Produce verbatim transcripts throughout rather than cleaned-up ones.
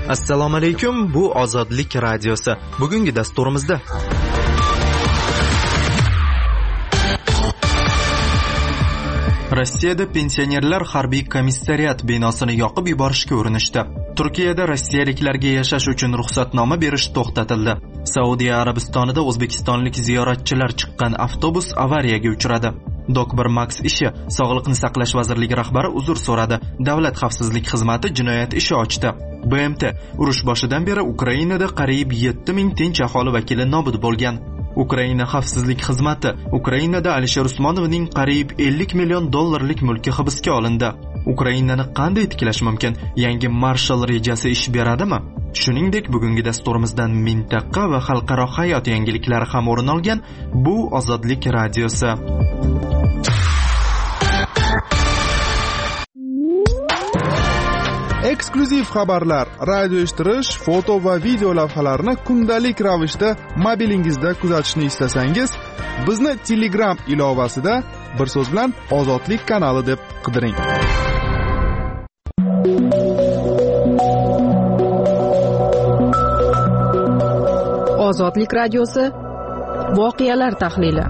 Assalomu alaykum, bu Ozodlik radiosi. Bugungi dasturimizda Rossiyada pensionerlar harbiy komissariyat binosini yoqib yuborishga urinishdi. Turkiyada rossiyaliklarga yashash uchun ruxsatnoma berish to'xtatildi. Saudiya Arabistonida o'zbekistonlik ziyoratchilar chiqqan avtobus avariyaga uchradi. Doktor Max ishi Sog'liqni saqlash vazirligi rahbari uzr so'radi. Davlat xavfsizlik xizmati jinoyat ishi ochdi. B M T urush boshidan beri Ukrainada qariyb yetti ming tinch aholi vakili nobud bo'lgan. Ukraina xavfsizlik xizmati Ukrainada Alisher Usmonovning qariyb ellik million dollarlik mulki hibsga olindi. Ukrainani qanday tiklash mumkin? Yangi Marshall rejasi ish beradimi? Shuningdek, bugungi dasturimizdan mintaqa va xalqaro hayot yangiliklari ham o'rin olgan. Bu Ozodlik radiosi. Eksklyuziv xabarlar, radio eshittirish, foto va video lavhalarni kundalik ravishda mobilingizda kuzatishni istasangiz, bizni Telegram ilovasida bir so'z bilan Ozodlik kanali deb qidiring. Ozodlik radiosi voqealar tahlili.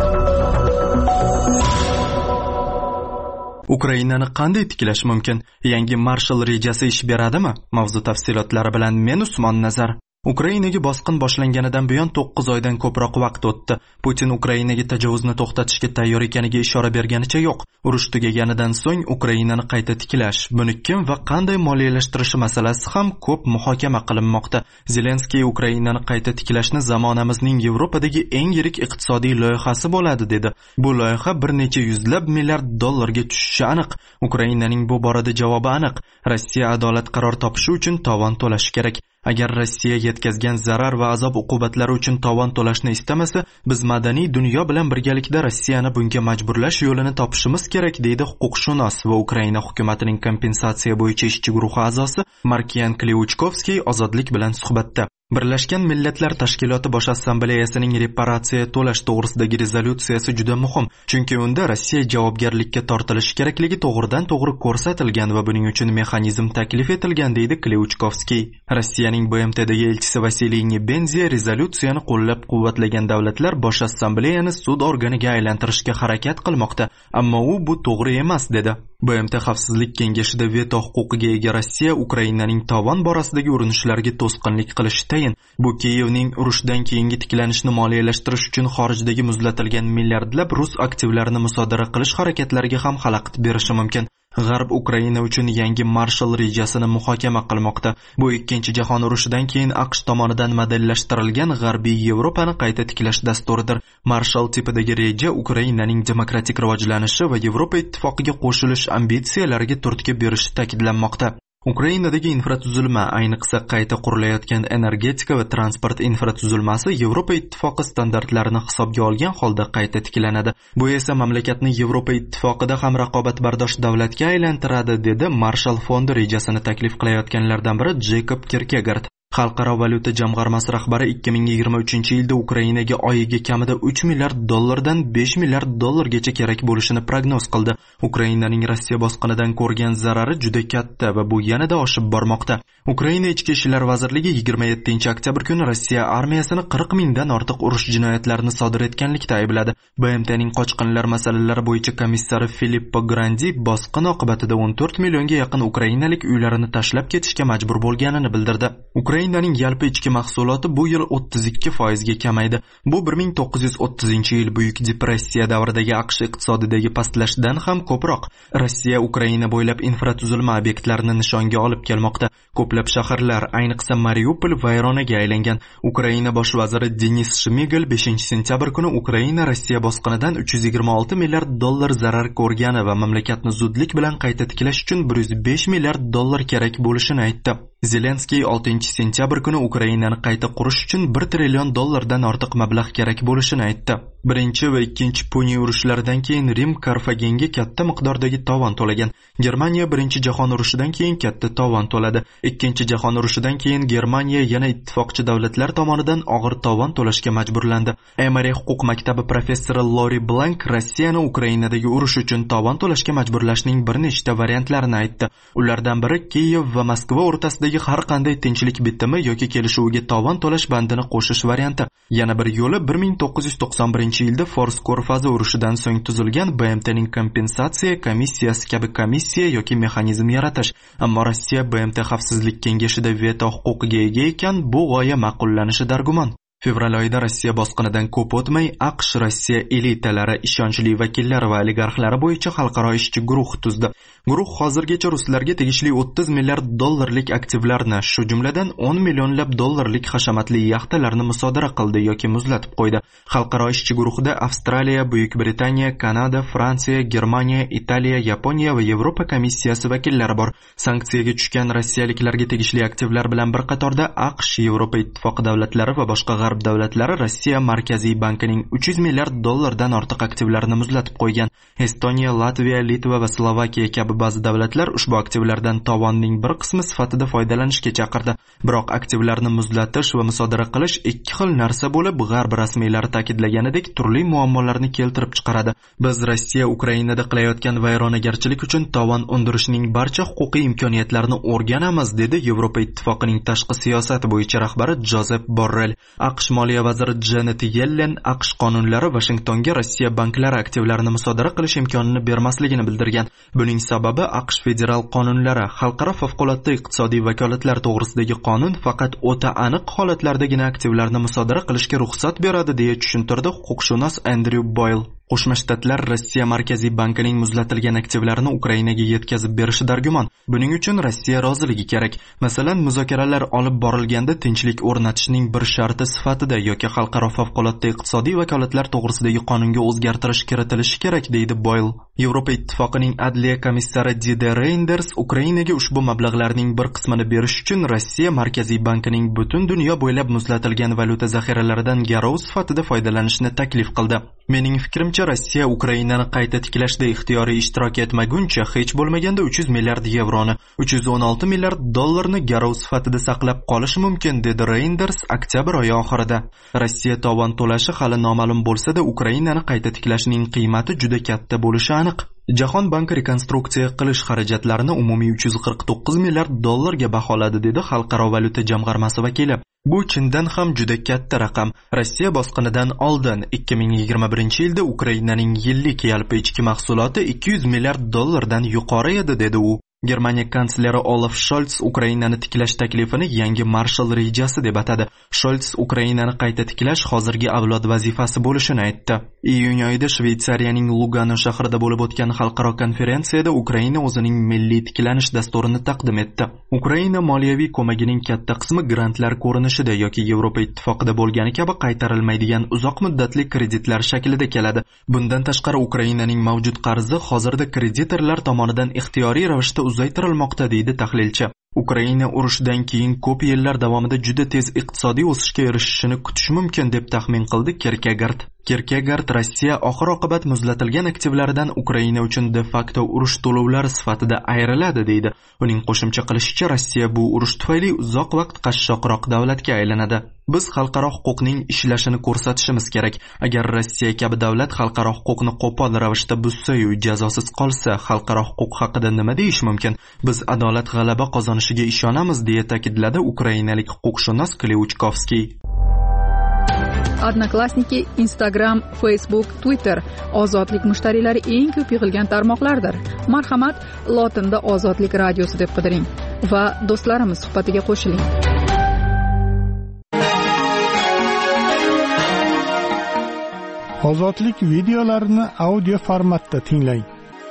Ukrainani qanday tiklash mumkin? Yangi Marshall rejasi ish beradimi? Mavzu tafsilotlari bilan men Usmon Nazar. Ukrainaga bosqin boshlanganidan buyon to'qqiz oydan ko'proq vaqt o'tdi. Putin Ukrainaga tajovuzni to'xtatishga tayyor ekaniga ishora berganicha yo'q. Urush tugaganidan so'ng Ukrainani qayta tiklash, buni kim va qanday moliyalashtirishi masalasi ham ko'p muhokama qilinmoqda. Zelenskiy Ukrainani qayta tiklashni zamonamizning Yevropadagi eng yirik iqtisodiy loyihasi bo'ladi dedi. Bu loyiha bir necha yuzlab milliard dollarga tushishi aniq. Ukrainaning bu borada javobi aniq. Rossiya adolat qaror topishi uchun tovon to'lashi kerak. Agar Rossiya yetkazgan zarar va azob uqubatlari uchun tovon to'lashni istamasa, biz madaniy dunyo bilan birgalikda Rossiyani bunga majburlash yo'lini topishimiz kerak, deydi huquqshunos va Ukraina hukumatining kompensatsiya bo'yicha ishchi guruhi a'zosi Markian Kliuchkovskiy Ozodlik bilan suhbatda. Birlashgan Millatlar Tashkiloti Bosh Assambleyasining reparatsiya to'lash to'g'risidagi rezolyutsiyasi juda muhim, chunki unda Rossiya javobgarlikka tortilishi kerakligi to'g'ridan-to'g'ri ko'rsatilgan va buning uchun mexanizm taklif etilgan, deydi Kliuchkovskiy. Rossiyaning B M Tdagi elchisi Vasiliy Nebenziya rezolyutsiyani qo'llab-quvvatlagan davlatlar Bosh Assambleyani sud organiga aylantirishga harakat qilmoqda, ammo u bu to'g'ri emas, dedi. B M T Xavfsizlik kengashida veto huquqiga ega Rossiya Ukrainaning tovon borasidagi urinishlariga to'sqinlik qilishi tayin. Bu Kiyevning urushdan keyingi tiklanishni moliyalashtirish uchun xorijdagi muzlatilgan milliardlab rus aktivlarini musodara qilish harakatlariga ham xalaqit berishi mumkin. G'arb Ukraina uchun yangi Marshall rejasini muhokama qilmoqda. Bu ikkinchi jahon urushidan keyin AQSh tomonidan modellashtirilgan G'arbiy Yevropani qayta tiklash dasturidir. Marshall tipidagi reja Ukrainaning demokratik rivojlanishi va Yevropa ittifoqiga qo'shilish ambitsiyalariga turtki berishi ta'kidlanmoqda. Ukrainadagi infratuzilma, ayniqsa qayta qurilayotgan energetika va transport infratuzilmasi Yevropa ittifoqi standartlarini hisobga olgan holda qayta tiklanadi. Bu esa mamlakatni Yevropa ittifoqida ham raqobatbardosh davlatga aylantiradi, dedi Marshall fondi rejasini taklif qilayotganlardan biri Jakob Kierkegaard. Xalqaro valyuta jamg'armasi rahbari ikki ming yigirma uchinchi yilda Ukrainaga oyiga kamida uch milliard dollardan besh milliard dollargacha kerak bo'lishini prognoz qildi. Ukrainaning Rossiya bosqinidan ko'rgan zarari juda katta va bu yanada oshib bormoqda. Ukraina ichki ishlar vazirligi yigirma yettinchi oktyabr kuni Rossiya armiyasini qirq mingdan ortiq urush jinoyatlarini sodir etganlikda aybladi. B M Tning qochqinlar masalalari bo'yicha komissari Filippo Grandi bosqin oqibatida o'n to'rt millionga yaqin ukrainalik uylarini tashlab ketishga majbur bo'lganini bildirdi. Ukrainaning yalpi ichki mahsuloti bu yil o'ttiz ikki foizga kamaydi. Bu bir ming to'qqiz yuz o'ttizinchi yil Buyuk depressiya davridagi AQSh iqtisodidagi pastlashdan ham ko'proq. Rossiya Ukraina bo'ylab infratuzilma obyektlarini nishonga olib kelmoqda. Ko'plab shaharlar, ayniqsa Mariupol vayronaga aylangan. Ukraina bosh vaziri Denis Shmigel beshinchi sentyabr kuni Ukraina Rossiya bosqinidan uch yuz yigirma olti milliard dollar zarar ko'rgani va mamlakatni zudlik bilan qayta tiklash uchun bir yuz besh milliard dollar kerak bo'lishini aytdi. Zelenskiy oltinchi sentyabr kuni Ukrainani qayta qurish uchun bir trillion dollardan ortiq mablag' kerak bo'lishini aytdi. Birinchi va ikkinchi Puniy urushlaridan keyin Rim Karfagenga katta miqdordagi tovon to'lagan. Germaniya birinchi jahon urushidan keyin katta tovon to'ladi. Ikkinchi jahon urushidan keyin Germaniya yana ittifoqchi davlatlar tomonidan og'ir tovon to'lashga majburlandi. Emory huquq maktabi professori Lori Blank Rossiyani Ukrainadagi urush uchun tovon to'lashga majburlashning bir nechta variantlarini aytdi. Ulardan biri Kiyev va Moskva o'rtasidagi to'g'risidagi har qanday tinchlik bitimi yoki kelishuviga tovon to'lash bandini qo'shish varianti. Yana bir yo'li bir ming to'qqiz yuz to'qson birinchi yilda Fors ko'rfazi urushidan so'ng tuzilgan B M T'ning kompensatsiya komissiyasi kabi komissiya yoki mexanizm yaratish. Ammo Rossiya B M T xavfsizlik kengashida veto huquqiga ega ekan, bu g'oya ma'qullanishi dargumon. Fevral oyida Rossiya bosqinidan ko'p o'tmay AQSh Rossiya elitalari, ishonchli vakillari va oligarxlari bo'yicha xalqaro ishchi guruh tuzdi. Guruh hozirgacha ruslarga tegishli o'ttiz milliard dollarlik aktivlarni, shu jumladan o'n millionlab dollarlik hashamatli yaxtalarni musodara qildi yoki muzlatib qo'ydi. Xalqaro ishchi guruhida Avstraliya, Buyuk Britaniya, Kanada, Fransiya, Germaniya, Italiya, Yaponiya va Yevropa komissiyasi vakillari bor. Sanksiyaga tushgan rossiyaliklarga tegishli aktivlar bilan bir qatorda AQSh, Yevropa ittifoqi davlatlari va boshqa g'arb davlatlari Rossiya Markaziy bankining uch yuz milliard dollardan ortiq aktivlarini muzlatib qo'ygan. Estoniya, Latviya, Litva va Slovakiya kabi ba'zi davlatlar ushbu aktivlardan tovonning bir qismi sifatida foydalanishga chaqirdi. Biroq aktivlarni muzlatish va musodara qilish ikki xil narsa bo'lib, g'arb rasmiylari ta'kidlaganidek turli muammolarni keltirib chiqaradi. Biz Rossiya Ukrainada qilayotgan vayronagarchilik uchun tovon undirishning barcha huquqiy imkoniyatlarini o'rganamiz, dedi Yevropa ittifoqining tashqi siyosat bo'yicha rahbari Jozef Borrell. AQSh moliya vaziri Janet Yellen AQSh qonunlari Vashingtonga Rossiya banklari aktivlarini musodara qilish imkonini bermasligini bildirgan. Buning sababi AQSh federal qonunlari, xalqaro favqulodda iqtisodiy vakolatlar to'g'risidagi qonun faqat o'ta aniq holatlardagina aktivlarni musodara qilishga ruxsat beradi, deya tushuntirdi huquqshunos Andrew Boyle. Qo'shma Shtatlar Rossiya Markaziy bankining muzlatilgan aktivlarini Ukrainaga yetkazib berishi dargumon. Buning uchun Rossiya roziligi kerak. Masalan, muzokaralar olib borilganda tinchlik o'rnatishning bir sharti sifatida yoki xalqaro favqulodda iqtisodiy vakolatlar to'g'risidagi qonunga o'zgartirish kiritilishi kerak, deydi Boyle. Yevropa ittifoqining adliya komissari Didier Reynders Ukrainaga ushbu mablag'larning bir qismini berish uchun Rossiya Markaziy bankining butun dunyo bo'ylab muzlatilgan valyuta zaxiralaridan garov sifatida foydalanishni taklif qildi. Mening fikrimcha, Rossiya Ukrainani qayta tiklashda ixtiyoriy ishtirok etmaguncha hech bo'lmaganda uch yuz milliard yevroni, uch yuz o'n olti milliard dollarni garov sifatida saqlab qolishi mumkin, dedi Reynders oktyabr oyi oxirida. Rossiya tovon to'lashi hali noma'lum bo'lsa-da, Ukrainani qayta tiklashning qiymati juda katta bo'lishi aniq. Jahon banki rekonstruksiya qilish xarajatlarini umumiy uch yuz qirq to'qqiz milliard dollarga baholadi, dedi Xalqaro valyuta jamg'armasi vakili. Bu chindan ham juda katta raqam. Rossiya bosqinidan oldin ikki ming yigirma birinchi yilda Ukrainaning yillik yalpi ichki mahsuloti ikki yuz milliard dollardan yuqori edi, dedi u. Germaniya kansleri Olaf Scholz Ukrainani tiklash taklifini yangi Marshall rejasi deb atadi. Scholz Ukrainani qayta tiklash hozirgi avlod vazifasi bo'lishini aytdi. Iyun oyida Shveysariyaning Lugano shahrida bo'lib o'tgan xalqaro konferensiyada Ukraina o'zining milliy tiklanish dasturini taqdim etdi. Ukraina moliyaviy ko'magining katta qismi grantlar ko'rinishida yoki Yevropa ittifoqida bo'lgani kabi qaytarilmaydigan uzoq muddatli kreditlar shaklida keladi. Bundan tashqari Ukrainaning mavjud qarzi hozirda kreditorlar tomonidan ixtiyoriy ravishda uzaytirilmoqda, deydi tahlilchi. Ukraina urushdan keyin ko'p yillar davomida juda tez iqtisodiy o'sishga erishishini kutish mumkin, deb taxmin qildi Kierkegaard. Kierkegaard Rossiya oxir-oqibat muzlatilgan aktivlaridan Ukraina uchun de facto urush to'lovlari sifatida ayriladi, deydi. Uning qo'shimcha qilishicha, Rossiya bu urush tufayli uzoq vaqt qashshoqroq davlatga aylanadi. Biz xalqaro huquqning ishlashini ko'rsatishimiz kerak. Agar Rossiya kabi davlat xalqaro huquqni qo'pol ravishda buzsa-yu jazosiz qolsa, xalqaro huquq haqida nima deyish mumkin? Biz adolat g'alaba qozonishiga ishonamiz, deya ta'kidladi ukrainalik huquqshunos Kleuchkovskiy. Odnoklassniki, Instagram, Facebook, Twitter ozodlik mushtariylari eng ko'p yig'ilgan tarmoqlardir. Marhamat, lotinda Ozodlik radiosi deb qidiring va do'stlarimiz suhbatiga qo'shiling. Ozodlik videolarini audio formatda tinglang.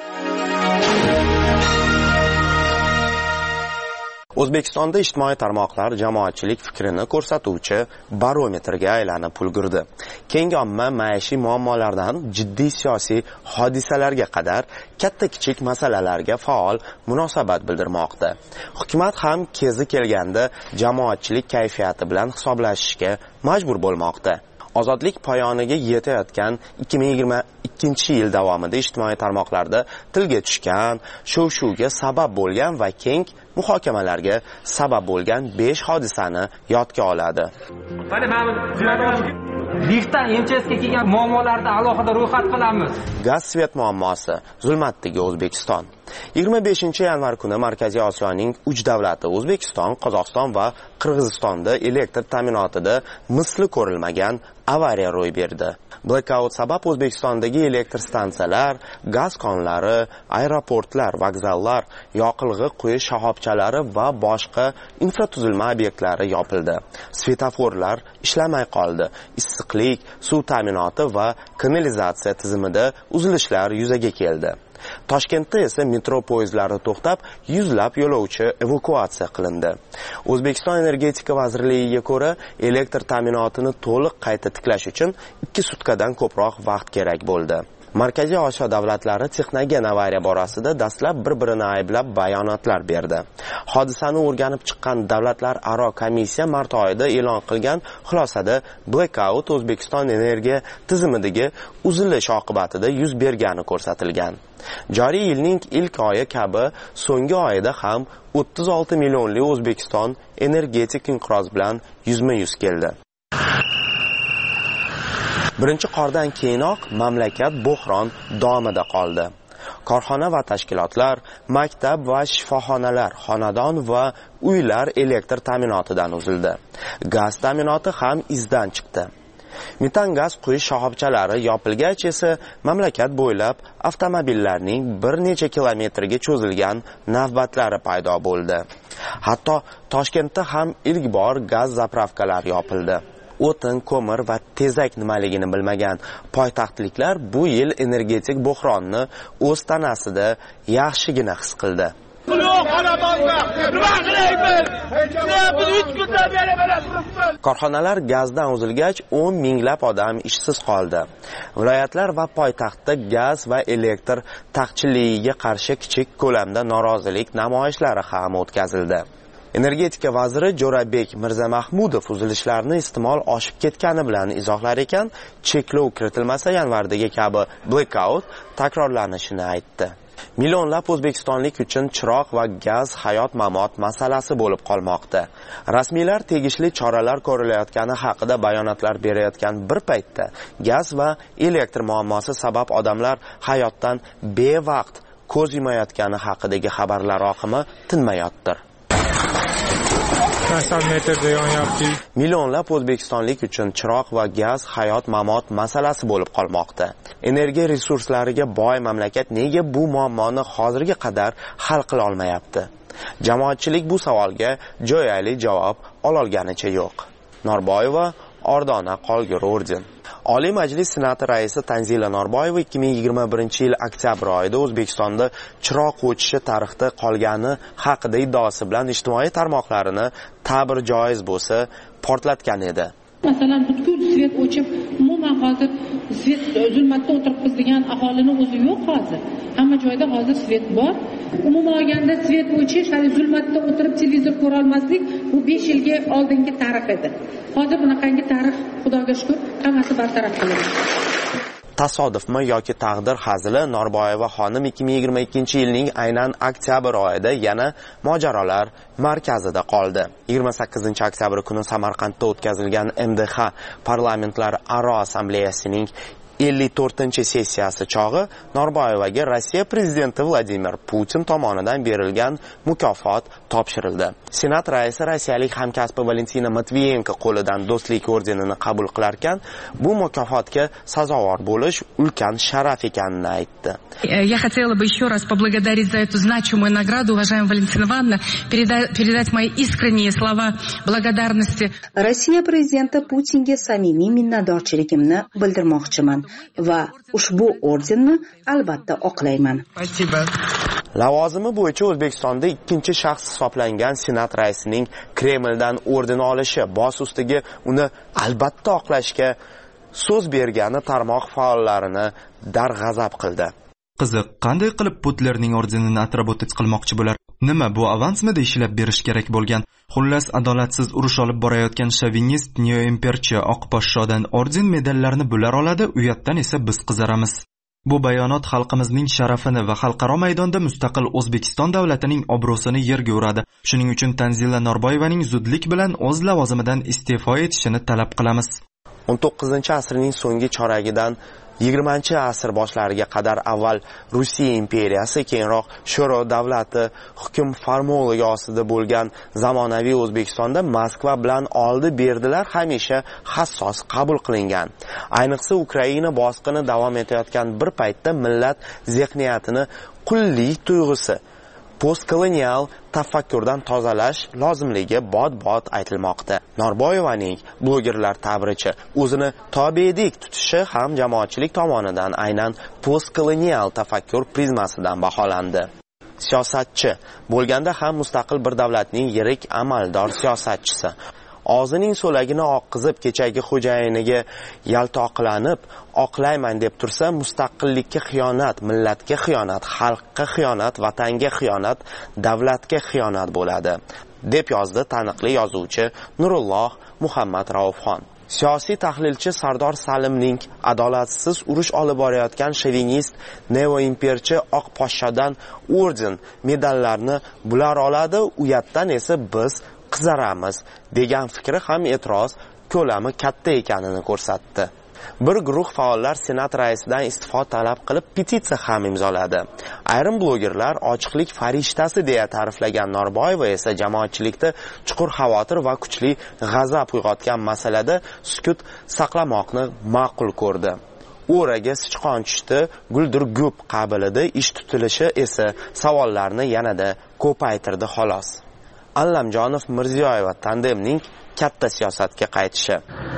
O'zbekistonda ijtimoiy tarmoqlar jamoatchilik fikrini ko'rsatuvchi barometrga aylanib ulgurdi. Keng omma maishiy muammolardan jiddiy siyosiy hodisalarga qadar katta-kichik masalalarga faol munosabat bildirmoqda. Hukumat ham kezi kelganda jamoatchilik kayfiyati bilan hisoblashishga majbur bo'lmoqda. Ozodlik poyoniga yetayotgan ikki ming yigirma ikkinchi yil davomida ijtimoiy tarmoqlarda tilga tushgan, shuv-shuvga sabab bo'lgan va keng muhokamalarga sabab bo'lgan besh hodisani yodga oladi. liftdan M T S'ga kelgan muammolarni alohida ro'yxat qilamiz. Gaz svet muammosi, zulmatdagi O'zbekiston. yigirma beshinchi yanvar kuni Markaziy Osiyoning uch davlati O'zbekiston, Qozog'iston va Qirg'izistonda elektr ta'minotida misli ko'rilmagan avariya ro'y berdi. Blackout sabab O'zbekistondagi elektr stansiyalar, gaz konlari, aeroportlar, vokzallar, yoqilg'i quyish shoxobchalari va boshqa infratuzilma obyektlari yopildi. Svetoforlar ishlamay qoldi. Issiqlik, suv ta'minoti va kanalizatsiya tizimida uzilishlar yuzaga keldi. Toshkentda esa metro poyezdlari to'xtab, yuzlab yo'lovchi evakuatsiya qilindi. O'zbekiston energetika vazirligiga ko'ra, elektr ta'minotini to'liq qayta tiklash uchun ikki sutkadan ko'proq vaqt kerak bo'ldi. Markaziy Osiyo davlatlari texnogen avariya borasida dastlab bir-birini ayblab bayonotlar berdi. Hodisani o'rganib chiqqan davlatlar aro komissiya mart oyida e'lon qilgan xulosada blackout O'zbekiston energiya tizimidagi uzilish oqibatida yuz bergani ko'rsatilgan. Joriy yilning ilk oyi kabi so'nggi oyida ham o'ttiz olti millionli O'zbekiston energetik inqiroz bilan yuzma-yuz keldi. Birinchi qordan keyinoq mamlakat bo'hron domida qoldi. Korxona va tashkilotlar, maktab va shifoxonalar, xonadon va uylar elektr ta'minotidan uzildi. Gaz ta'minoti ham izdan chiqdi. Metan gaz quyish shoxobchalari yopilgach esa mamlakat bo'ylab avtomobillarning bir necha kilometrga cho'zilgan navbatlari paydo bo'ldi. Hatto Toshkentda ham ilk bor gaz zapravkalar yopildi. O'tin, ko'mir va tezak nimaligini bilmagan poytaxtliklar bu yil energetik bo'hronni o'z tanasida yaxshigina his qildi. Korxonalar gazdan uzilgach o'n minglab odam ishsiz qoldi. Viloyatlar va poytaxtda gaz va elektr taqchilligiga qarshi kichik ko'lamda norozilik namoyishlari ham o'tkazildi. Energetika vaziri Jo'rabek Mirzamahmudov uzilishlarni iste'mol oshib ketgani bilan izohlar ekan, cheklov kiritilmasa yanvardagi kabi blackout takrorlanishini aytdi. Millionlab o'zbekistonlik uchun chiroq va gaz hayot-mamot masalasi bo'lib qolmoqda. Rasmiylar tegishli choralar ko'rilayotgani haqida bayonotlar berayotgan bir paytda gaz va elektr muammosi sabab odamlar hayotdan bevaqt ko'z yumayotgani haqidagi xabarlar oqimi tinmayotdir. Millionlab o'zbekistonlik uchun chiroq va gaz hayot-mamot masalasi bo'lib qolmoqda. Energiya resurslariga boy mamlakat nega bu muammoni hozirga qadar hal qila olmayapti? Jamoatchilik bu savolga jo'yali javob ololganicha yo'q. Norboyeva Ordona Qolgur orden. Oliy Majlis Senati raisi Tanzila Norboyeva ikki ming yigirma birinchi yil oktyabr oyida O'zbekistonda chiroq o'chishi tarixda qolgani haqida iddaosi bilan ijtimoiy tarmoqlarini ta'bir joiz bo'lsa portlatgan edi. Masalan, butkul svet o'chib, umuman hozir svet zulmatda o'tiribmiz degan aholini o'zi yo'q hozir. Hamma joyda hozir svet bor. Umuman olganda svet o'chish, hali zulmatda o'tirib televizor ko'ra olmaslik bu besh yilga oldingi tarix edi. Hozir bunaqangi tarix, Xudoga shukr, hammasi bartaraf qilindi. Tasodifmi yoki taqdir hazili? Norboyeva xonim ikki ming yigirma ikkinchi yilning aynan oktyabr oyida yana mojarolar markazida qoldi. yigirma sakkizinchi oktyabr kuni Samarqandda o'tkazilgan M D H parlamentlar aro assambleyasining ellik to'rtinchi sessiyasi chog'i Norboyevaga Rossiya prezidenti Vladimir Putin tomonidan berilgan mukofot topshirildi. Senat raisi rossiyalik hamkasbi Valentina Matviyenko qo'lidan do'stlik ordenini qabul qilarkan, bu mukofotga sazovor bo'lish ulkan sharaf ekanini aytdi. Я хотела бы еще раз поблагодарить за эту значимую награду, уважаемая Валентина Ивановна, передать, передать мои искренние слова благодарности. Rossiya prezidenti Putinga samimiy minnatdorchiligimni bildirmoqchiman va ushbu ordenni albatta oqlayman. Lavozimi bo'yicha O'zbekistonda ikkinchi shaxs hisoblangan Senat raisining Kremldan orden olishi, bosh ustiga uni albatta oqlashga so'z bergani tarmoq faollarini darg'azab qildi. Qiziq, qanday qilib Putlerning ordenini atribut qilmoqchi bo'lar? Nima bu avansmida ishlab berish kerak bo'lgan? Xullas, adolatsiz urush olib borayotgan shovinist neoimperchi oq poshshodan orden medallarni bular oladi, uyatdan esa biz qizaramiz. Bu bayonot xalqimizning sharafini va xalqaro maydonda mustaqil O'zbekiston davlatining obro'sini yerga uradi. Shuning uchun Tanzila Norboyevaning zudlik bilan o'z lavozimidan iste'fo etishini talab qilamiz. o'n to'qqizinchi asrning so'nggi choragidan yigirmanchi asr boshlariga qadar avval Rossiya imperiyasi, keyinroq Sho'ro davlati hukm farmonligi ostida bo'lgan zamonaviy O'zbekistonda Moskva bilan oldi-berdilar hamisha hassos qabul qilingan. Ayniqsa Ukraina bosqini davom etayotgan bir paytda millat zehniyatini qullik tuyg'usi, postkolonial tafakkurdan tozalash lozimligi bot-bot aytilmoqda. Norboyevaning blogerlar ta'biricha o'zini tobedek tutishi ham jamoatchilik tomonidan aynan postkolonial tafakkur prizmasidan baholandi. Siyosatchi bo'lganda ham mustaqil bir davlatning yirik amaldor siyosatchisi. Og'zining so'lagini oqqizib kechagi xo'jayiniga yaltoqlanib oqlayman deb tursa, mustaqillikka xiyonat, millatga xiyonat, xalqqa xiyonat, vatanga xiyonat, davlatga xiyonat bo'ladi, deb yozdi taniqli yozuvchi Nurulloh Muhammad Raufxon. Siyosiy tahlilchi Sardor Salimning adolatsiz urush olib borayotgan shovinist neoimperchi oq poshshadan orden medallarni bular oladi, uyatdan esa biz qizaramiz degan fikri ham e'tiroz ko'lami katta ekanini ko'rsatdi. Bir guruh faollar senat raisidan iste'fo talab qilib petitsiya ham imzoladi. Ayrim blogerlar ochiqlik farishtasi deya ta'riflagan Norboyeva esa jamoatchilikda chuqur xavotir va kuchli g'azab uyg'otgan masalada sukut saqlamoqni ma'qul ko'rdi. O'raga sichqon tushdi, guldir gup qabilida ish tutilishi esa savollarni yanada ko'paytirdi xolos. Allamjonov Mirziyoyeva tandemning katta siyosatga qaytishi.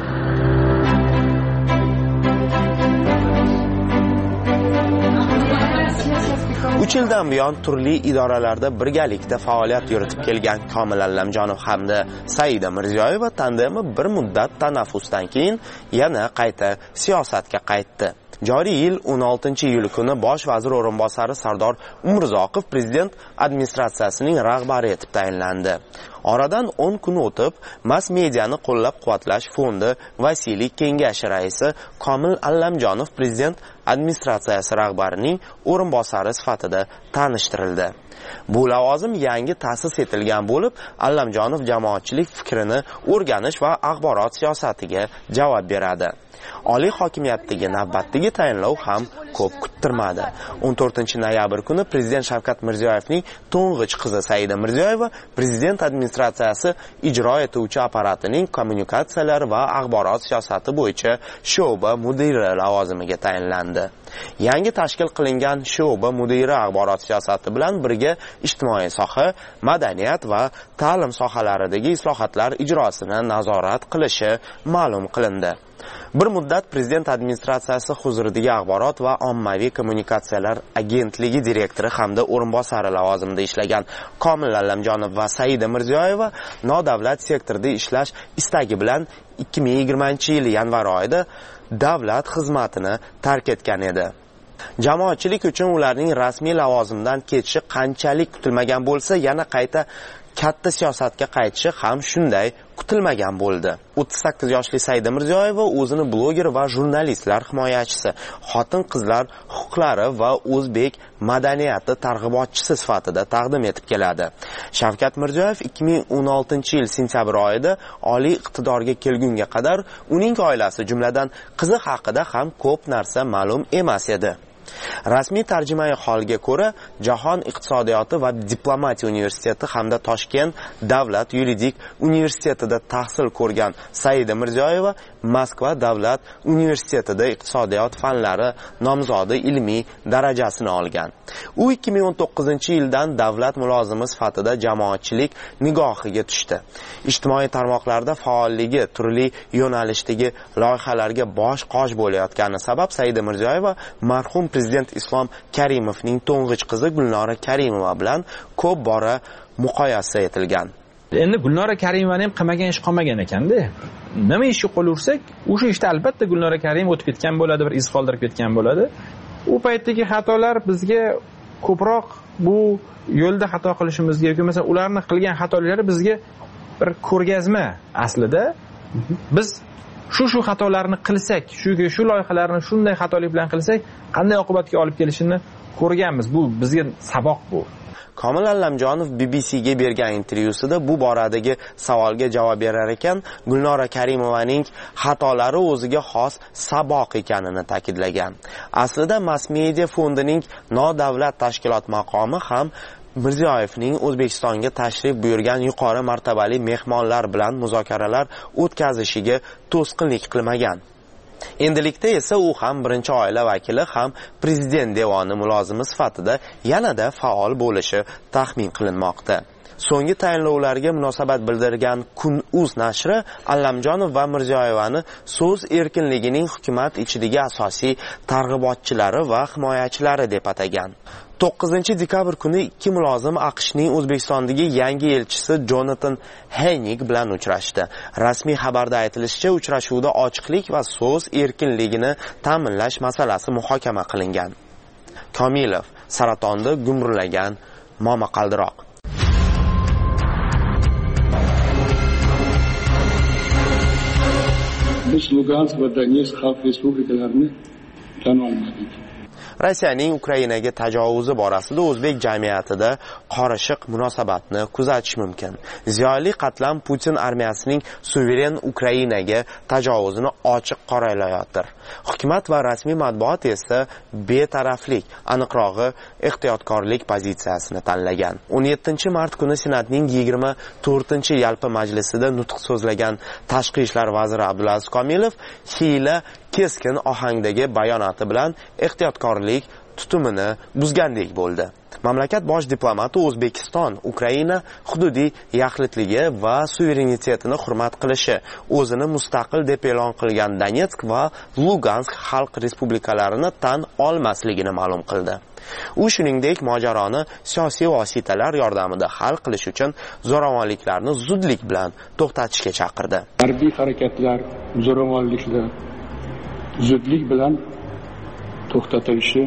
uch yildan buyon turli idoralarda birgalikda faoliyat yuritib kelgan Komil Allamjonov hamda Saida Mirziyoyeva tandemi bir muddat tanaffusdan keyin yana qayta siyosatga qaytdi. Joriy yil o'n oltinchi iyul kuni bosh vazir o'rinbosari Sardor Umurzoqov prezident administratsiyasining rahbari etib tayinlandi. Oradan o'n kun o'tib, mass mediani qo'llab-quvvatlash fondi Vasiliy kengashi raisi Komil Allamjonov prezident administratsiyasi rahbarining o'rinbosari sifatida tanishtirildi. Bu lavozim yangi ta'sis etilgan bo'lib, Allamjonov jamoatchilik fikrini o'rganish va axborot siyosatiga javob beradi. Oliy hokimiyatdagi navbatdagi tayinlov ham ko'p kuttirmadi. o'n to'rtinchi noyabr kuni prezident Shavkat Mirziyoyevning to'ng'ich qizi Saida Mirziyoyeva prezident administratsiyasi ijro etuvchi apparatining kommunikatsiyalar va axborot siyosati bo'yicha sho'ba mudiri lavozimiga tayinlandi. Yangi tashkil qilingan sho'ba mudiri axborot siyosati bilan birga ijtimoiy soha, madaniyat va ta'lim sohalaridagi islohotlar ijrosini nazorat qilishi ma'lum qilindi. Bir muddat prezident administratsiyasi huzuridagi axborot va ommaviy kommunikatsiyalar agentligi direktori hamda o'rinbosari lavozimida ishlagan Komil Allamjonov va Saida Mirziyoyeva nodavlat sektorda ishlash istagi bilan ikki ming yigirmanchi yil yanvar oyida davlat xizmatini tark etgan edi. Jamoatchilik uchun ularning rasmiy lavozimdan ketishi qanchalik kutilmagan bo'lsa, yana qayta katta siyosatga qaytishi ham shunday kutilmagan bo'ldi. o'ttiz sakkiz yoshli Saida Mirziyoyeva o'zini bloger va jurnalistlar himoyachisi, xotin-qizlar huquqlari va o'zbek madaniyati targ'ibotchisi sifatida taqdim etib keladi. Shavkat Mirziyoyev ikki ming o'n oltinchi yil sentyabr oyida oliy iqtidorga kelgunga qadar uning oilasi, jumladan qizi haqida ham ko'p narsa ma'lum emas edi. Rasmiy tarjimai holga ko'ra, Jahon iqtisodiyoti va diplomatiya universiteti hamda Toshkent davlat yuridik universitetida tahsil ko'rgan Saida Mirziyoyeva Moskva davlat universitetida iqtisodiyot fanlari nomzodi ilmiy darajasini olgan. U ikki ming o'n to'qqizinchi yildan davlat mulozimi sifatida jamoatchilik nigohiga tushdi. Ijtimoiy tarmoqlarda faolligi turli yo'nalishdagi loyihalarga bosh-qosh bo'layotgani sabab Saida Mirziyoyeva marhum prezident Islom Karimovning to'ng'ich qizi Gulnora Karimova bilan ko'p bora muqoyasa etilgan. Endi Gulnora Karimova ham qilmagan ish qolmagan ekanda. Nima ishga qo'l ursak, o'sha ishda albatta Gulnora Karimova o'tib ketgan bo'ladi, bir iz qoldirib ketgan bo'ladi. U paytdagi xatolar bizga ko'proq bu yo'lda xato qilishimizga yoki masalan ularning qilgan xatolari bizga bir ko'rgazma aslida. Biz shu shu xatolarni qilsak, shuga shu loyihalarni shunday xatolik bilan qilsak, qanday oqibatga olib kelishini ko'rganmiz. Bu bizga saboq bu. Komil Allamjonov B B C ga bergan intervyusida bu boradagi savolga javob berar ekan, Gulnora Karimovaning xatolari o'ziga xos saboq ekanini ta'kidlagan. Aslida Mass Media fondining nodavlat tashkilot maqomi ham Mirziyoyevning O'zbekistonga tashrif buyurgan yuqori martabali mehmonlar bilan muzokaralar o'tkazishiga to'sqinlik qilmagan. Endilikda esa u ham birinchi oila vakili ham prezident devoni mulozimi sifatida yanada faol bo'lishi taxmin qilinmoqda. So'nggi tayinlovlarga munosabat bildirgan Kun.uz nashri Allamjonov va Mirziyoyevani so'z erkinligining hukumat ichidagi asosiy targ'ibotchilari va himoyachilari deb atagan. to'qqizinchi dekabr kuni ikki mulozim AQShning O'zbekistondagi yangi elchisi Jonathan Haynig bilan uchrashdi. Rasmiy xabarda aytilishicha, uchrashuvda ochiqlik va so'z erkinligini ta'minlash masalasi muhokama qilingan. Komilov saratonda gumburlagan momaqaldiroq. Biz Lugansk va Donetsk xalq respublikalarini tan olmadik. Rossiyaning Ukrainaga tajovuzi borasida o'zbek jamiyatida qorishiq munosabatni kuzatish mumkin. Ziyoli qatlam Putin armiyasining suveren Ukrainaga tajovuzini ochiq qoralayotir. Hukumat va rasmiy matbuot esa betaraflik, aniqrog'i ehtiyotkorlik pozitsiyasini tanlagan. o'n yettinchi mart kuni Senatning yigirma to'rtinchi yalpi majlisida nutq so'zlagan Tashqi ishlar vaziri Abdulaziz Komilov hiyla keskin ohangdagi bayonoti bilan ehtiyotkorlik tutumini buzgandek bo'ldi. Mamlakat bosh diplomati O'zbekiston, Ukraina hududiy yaxlitligi va suverenitetini hurmat qilishi, o'zini mustaqil deb e'lon qilgan Donetsk va Lugansk xalq respublikalarini tan olmasligini ma'lum qildi. U shuningdek mojaroni siyosiy vositalar yordamida hal qilish uchun zo'ravonliklarni zudlik bilan to'xtatishga chaqirdi. Harbiy harakatlar, zo'ravonliklar zudlik bilan to'xtatilishi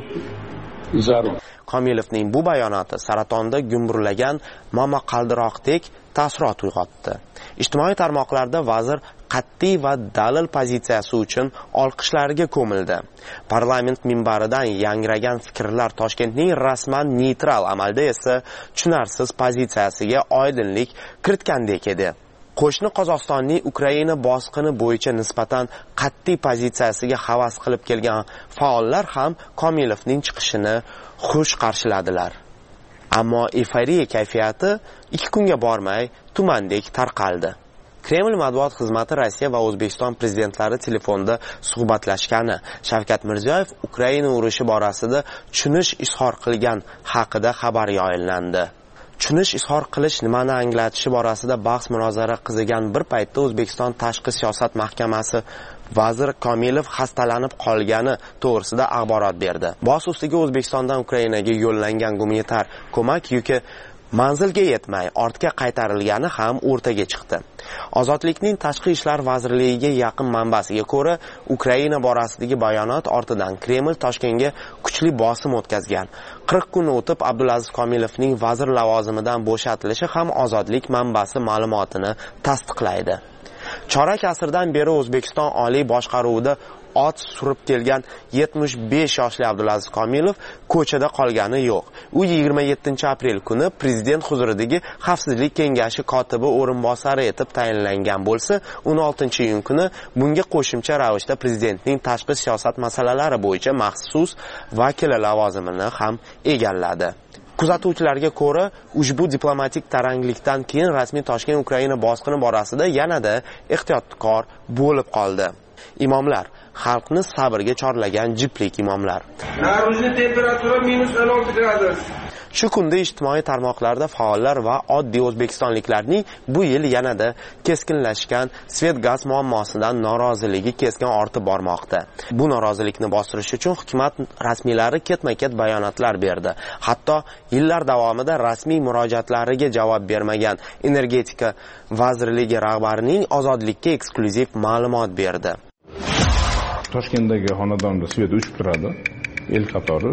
zarur. Komilovning bu bayonoti saratonda gumburlagan momaqaldiroqdek taassurot uyg'otdi. Ijtimoiy tarmoqlarda vazir qat'iy va dalil pozitsiyasi uchun olqishlarga ko'mildi. Parlament minbaridan yangragan fikrlar Toshkentning rasman neytral, amalda esa tushunarsiz pozitsiyasiga oydinlik kiritgandek edi. Qo'shni Qozog'istonning Ukraina bosqini bo'yicha nisbatan qat'iy pozitsiyasiga havas qilib kelgan faollar ham Komilovning chiqishini xush qarshiladilar. Ammo eforiya kayfiyati ikki kunga bormay tumandek tarqaldi. Kreml matbuot xizmati Rossiya va O'zbekiston prezidentlari telefonda suhbatlashgani, Shavkat Mirziyoyev Ukraina urushi borasida tushunish izhor qilgan haqida xabar yo'llandi. Tushunish izhor qilish nimani anglatishi borasida bahs munozara qizigan bir paytda O'zbekiston Tashqi siyosat mahkamasi vazir Komilov xastalanib qolgani to'g'risida axborot berdi. Bosh ustiga O'zbekistondan Ukrainaga yo'llangan gumanitar ko'mak yuki manzilga yetmay ortga qaytarilgani ham o'rtaga chiqdi. Ozodlikning Tashqi ishlar vazirligiga yaqin manbasiga ko'ra, Ukraina borasidagi bayonot ortidan Kreml Toshkentga kuchli bosim o'tkazgan. qirq kun o'tib Abdulaziz Komilovning vazir lavozimidan bo'shatilishi ham ozodlik manbasi ma'lumotini tasdiqlaydi. Chorak asrdan beri O'zbekiston oliy boshqaruvida ot surib kelgan yetmish besh yoshli Abdulaziz Komilov ko'chada qolgani yo'q. U yigirma yettinchi aprel kuni prezident huzuridagi Xavfsizlik kengashi kotibi o'rinbosari etib tayinlangan bo'lsa, o'n oltinchi iyun kuni bunga qo'shimcha ravishda prezidentning tashqi siyosat masalalari bo'yicha maxsus vakili lavozimini ham egalladi. Kuzatuvchilarga ko'ra, ushbu diplomatik taranglikdan keyin rasmiy Toshkent Ukraina bosqini borasida yanada ehtiyotkor bo'lib qoldi. Imomlar, xalqni sabrga chorlagan jiplik imomlar. Narvizning temperatura minus o'n olti gradus. Shu kunda ijtimoiy tarmoqlarda faollar va oddiy o'zbekistonliklarning bu yil yanada keskinlashgan svet gaz muammosidan noroziligi keskin ortib bormoqda. Bu norozilikni bostirish uchun hukumat rasmiylari ketma-ket bayonotlar berdi. Hatto yillar davomida rasmiy murojaatlariga javob bermagan Energetika vazirligi rahbarining ozodlikka eksklyuziv ma'lumot berdi. Toshkentdagi xonadonda svet o'chib turadi, el qatori.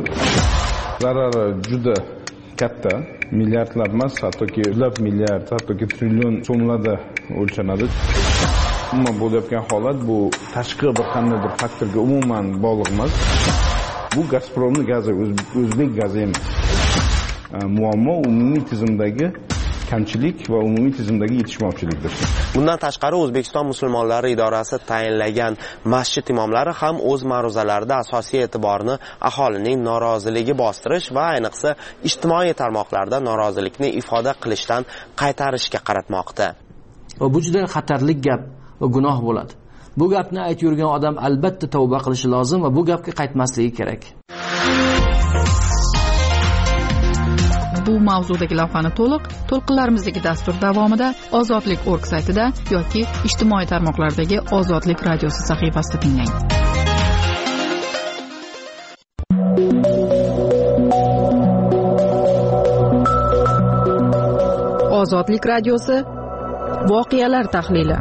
Zarari juda katta, milliardlar emas, hattoki yuzlab milliard, hattoki trillion so'mlarda o'lchanadi. Umuman bo'layotgan holat bu tashqi bir qandaydir faktorga umuman bog'liq emas. Bu Gazpromning gazi, o'zbek gazi emas. muammo umumiy tizimdagi kamchilik va umumiy tizimdagi yetishmovchilikdir. Bundan tashqari O'zbekiston musulmonlari idorasi tayinlagan masjid imomlari ham o'z ma'ruzalarida asosiy e'tiborni aholining noroziligi bostirish va ayniqsa ijtimoiy tarmoqlarda norozilikni ifoda qilishdan qaytarishga qaratmoqda. Va bu juda xatarli gap va gunoh bo'ladi. Bu gapni aytib yurgan odam albatta tavba qilishi lozim va bu gapga qaytmasligi kerak. Bu mavzudagi lavhani to'liq to'lqinlarimizdagi dastur davomida Ozodlik nokta org saytida yoki ijtimoiy tarmoqlardagi Ozodlik radiosi sahifasida tinglang. Ozodlik radiosi voqealar tahlili.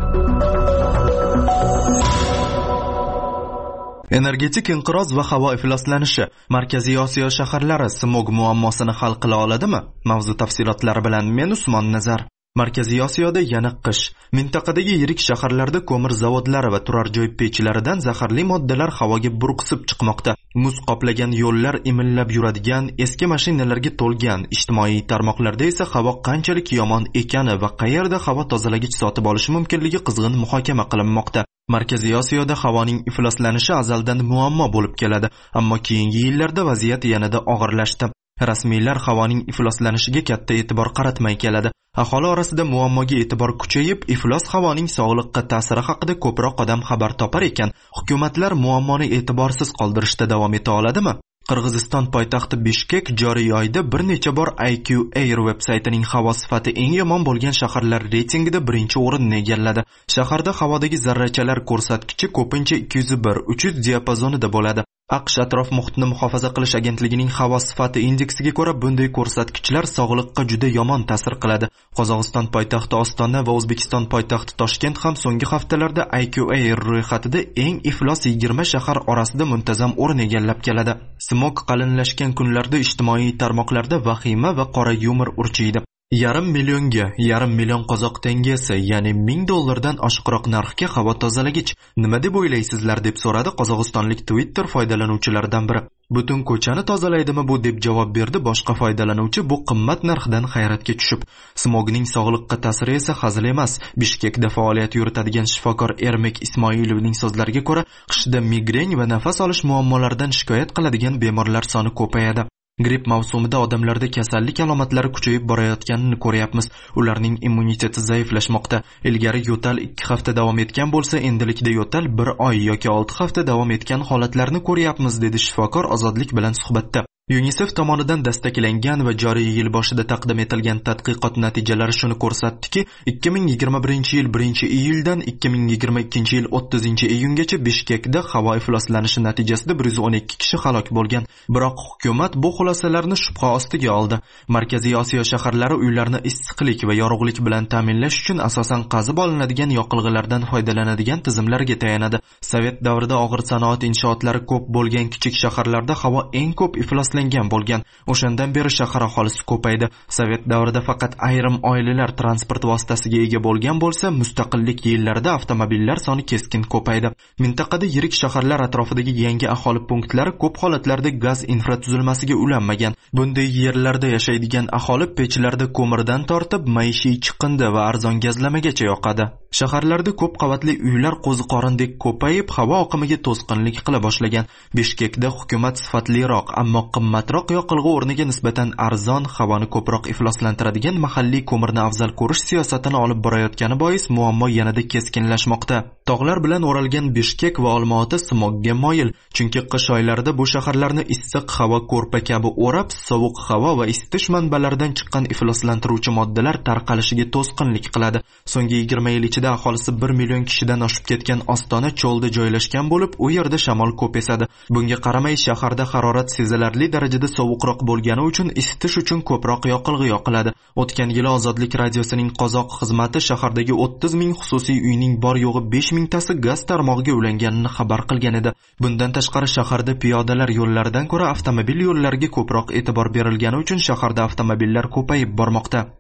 Energetik inqiroz va havo ifloslanishi Markaziy Osiyo shaharlari smog muammosini hal qila oladimi? Mavzu tafsilotlari bilan men Usmon Nazar. Markaziy Osiyoda yana qish. Mintaqadagi yirik shaharlarda ko'mir zavodlari va turar joy pechlaridan zaharli moddalar havoga burqsib chiqmoqda. Muz qoplagan yo'llar imillab yuradigan, eski mashinalarga to'lgan. Ijtimoiy tarmoqlarda esa havo qanchalik yomon ekani va qayerda havo tozalagich sotib olish mumkinligi qizg'in muhokama qilinmoqda. Markaziy Osiyoda havoning ifloslanishi azaldan muammo bo'lib keladi, ammo keyingi yillarda vaziyat yanada og'irlashdi. Rasmiylar havoning ifloslanishiga katta e'tibor qaratmay keladi. Aholi orasida muammoga e'tibor kuchayib, iflos havoning sog'liqqa ta'siri haqida ko'proq odam xabar topar ekan, hukumatlar muammoni e'tiborsiz qoldirishda davom eta oladimi? Qirg'iziston poytaxti Bishkek joriy oyda bir necha bor I Q Air veb-saytining havo sifati eng yomon bo'lgan shaharlar reytingida birinchi o'rinni egalladi. Shaharda havodagi zarrachalar ko'rsatkichi ko'pincha ikki yuz bir uch yuz diapazonida bo'ladi. AQSh atrof muhitni muhofaza qilish agentligining havo sifati indeksiga ko'ra bunday ko'rsatkichlar sog'liqqa juda yomon ta'sir qiladi. Qozog'iston poytaxti Ostona va O'zbekiston poytaxti Toshkent ham so'nggi haftalarda I Q Air ro'yxatida eng iflos yigirma shahar orasida muntazam o'rin egallab keladi. Smog qalinlashgan kunlarda ijtimoiy tarmoqlarda vahima va qora yumor urchiydi. Yarim millionga, yarim million qozoq tengasi, ya'ni ming dollardan oshiqroq narxga havo tozalagich nima deb o'ylaysizlar deb so'radi qozog'istonlik Twitter foydalanuvchilaridan biri. Butun ko'chani tozalaydimi bu deb javob berdi boshqa foydalanuvchi bu qimmat narxdan hayratga tushib. Smogning sog'liqqa ta'siri esa hazil emas. Bishkekda faoliyat yuritadigan shifokor Ermek Ismoilovning so'zlariga ko'ra, qishda migren va nafas olish muammolaridan shikoyat qiladigan bemorlar soni ko'payadi. Gripp mavsumida odamlarda kasallik alomatlari kuchayib borayotganini ko'ryapmiz. Ularning immuniteti zaiflashmoqda. Ilgari yo'tal ikki hafta davom etgan bo'lsa, endilikda yo'tal bir oy yoki olti hafta davom etgan holatlarni ko'ryapmiz, dedi shifokor Ozodlik bilan suhbatda. UNICEF tomonidan dastaklangan va joriy yil boshida taqdim etilgan tadqiqot natijalari shuni ko'rsatdiki, ikki ming yigirma birinchi yil birinchi iyuldan ikki ming yigirma ikkinchi yil o'ttizinchi iyungacha Bishkekda havo ifloslanishi natijasida bir yuz o'n ikki kishi halok bo'lgan. Biroq hukumat bu xulosalarni shubha ostiga oldi. Markaziy Osiyo shaharlari uylarni issiqlik va yorug'lik bilan ta'minlash uchun asosan qazib olinadigan yoqilg'ilardan foydalanadigan tizimlarga tayanadi. Sovet davrida og'ir sanoat inshootlari ko'p bo'lgan kichik shaharlarda havo eng ko'p ifloslangan bo'lgan. O'shandan beri shahar aholisi ko'paydi. Sovet davrida faqat ayrim oilalar transport vositasiga ega bo'lgan bo'lsa, mustaqillik yillarida avtomobillar soni keskin ko'paydi. Mintaqada yirik shaharlar atrofidagi yangi aholi punktlari ko'p holatlarda gaz infratuzilmasiga ulanmagan. Bunday yerlarda yashaydigan aholi pechlarda ko'mirdan tortib, maishiy chiqindi va arzon gazlamagacha yoqadi. Shaharlarda ko'p qavatli uylar qo'ziqorindek ko'payib, havo oqimiga to'sqinlik qila boshlagan. Bishkekda hukumat sifatliroq, ammo qimmatroq yoqilg'i o'rniga nisbatan arzon, havoni ko'proq ifloslantiradigan mahalliy ko'mirni afzal ko'rish siyosatini olib borayotgani bois muammo yanada keskinlashmoqda. Tog'lar bilan o'ralgan Bishkek va Olmaota smogga moyil, chunki qish oylarida bu shaharlarni issiq havo ko'rpa kabi o'rab, sovuq havo va isitish manbalaridan chiqqan ifloslantiruvchi moddalar tarqalishiga to'sqinlik qiladi. So'nggi yigirma yil ichida aholisi bir million kishidan oshib ketgan Ostona cho'lda joylashgan bo'lib, u yerda shamol ko'p esadi. Bunga qaramay shaharda harorat sezilarli darajada sovuqroq bo'lgani uchun isitish uchun ko'proq yoqilg'i yoqiladi. O'tgan yili Ozodlik radiosining qozoq xizmati shahardagi o'ttiz ming xususiy uyning bor yo'g'i besh mingtasi gaz tarmog'iga ulanganini xabar qilgan edi. Bundan tashqari shaharda piyodalar yo'llaridan ko'ra avtomobil yo'llariga ko'proq e'tibor berilgani uchun shaharda avtomobillar ko'payib bormoqda.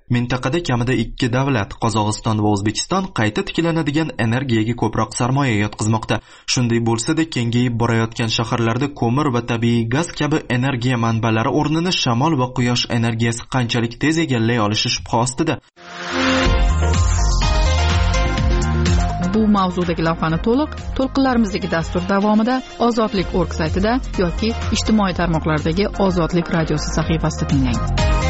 Mintaqada kamida ikki davlat, Qozog'iston va O'zbekiston qayta tiklanadigan energiyaga ko'proq sarmoya yotqizmoqda. Shunday bo'lsa-da, kengayib borayotgan shaharlarda ko'mir va tabiiy gaz kabi energiya manbalari o'rnini shamol va quyosh energiyasi qanchalik tez egallay olishi shubha ostida. Bu mavzudagi lavhani to'liq to'lqinlarimizdagi dastur davomida Ozodlik nokta org saytida yoki ijtimoiy tarmoqlardagi Ozodlik radiosi sahifasida tinglang.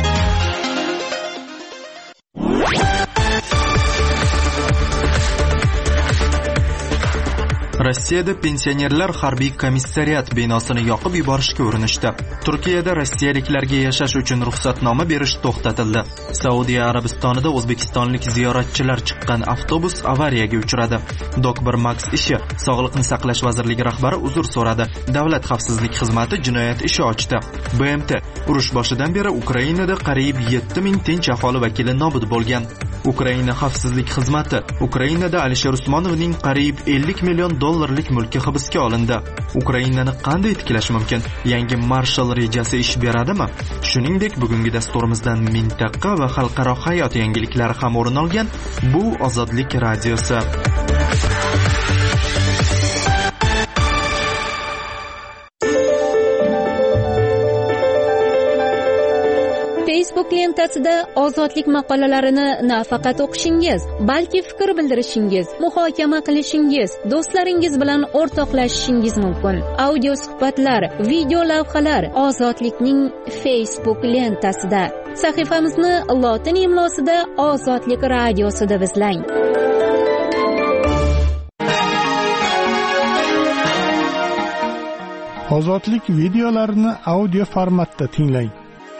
Rossiyada pensionerlar harbiy komissariyat binosini yoqib yuborishga urinishdi. Turkiyada rossiyaliklarga yashash uchun ruxsatnoma berish to'xtatildi. Saudiya Arabistonida o'zbekistonlik ziyoratchilar chiqqan avtobus avariyaga uchradi. Dok bir Max ishi Sog'liqni saqlash vazirligi rahbari uzr so'radi. Davlat xavfsizlik xizmati jinoyat ishi ochdi. B M T urush boshidan beri Ukrainada qariyb yetti ming tinch aholi vakili nobud bo'lgan. Ukraina xavfsizlik xizmati Ukrainada Alisher Usmonovning qariyb ellik million dollarlik mulki hibsga olindi. Ukrainani qanday tiklash mumkin? Yangi Marshall rejasi ish beradimi? Shuningdek, bugungi dasturimizdan mintaqa va xalqaro hayot yangiliklari ham o'rin olgan. Bu Ozodlik radiosi. Facebook lentasida ozodlik maqolalarini nafaqat o'qishingiz, balki fikr bildirishingiz, muhokama qilishingiz, do'stlaringiz bilan o'rtoqlashishingiz mumkin. Audio suhbatlar, video lavhalar Ozodlikning Facebook lentasida. Sahifamizni lotin imlosida Ozodlik radiosi deb izlang. Ozodlik videolarini audio formatda tinglang.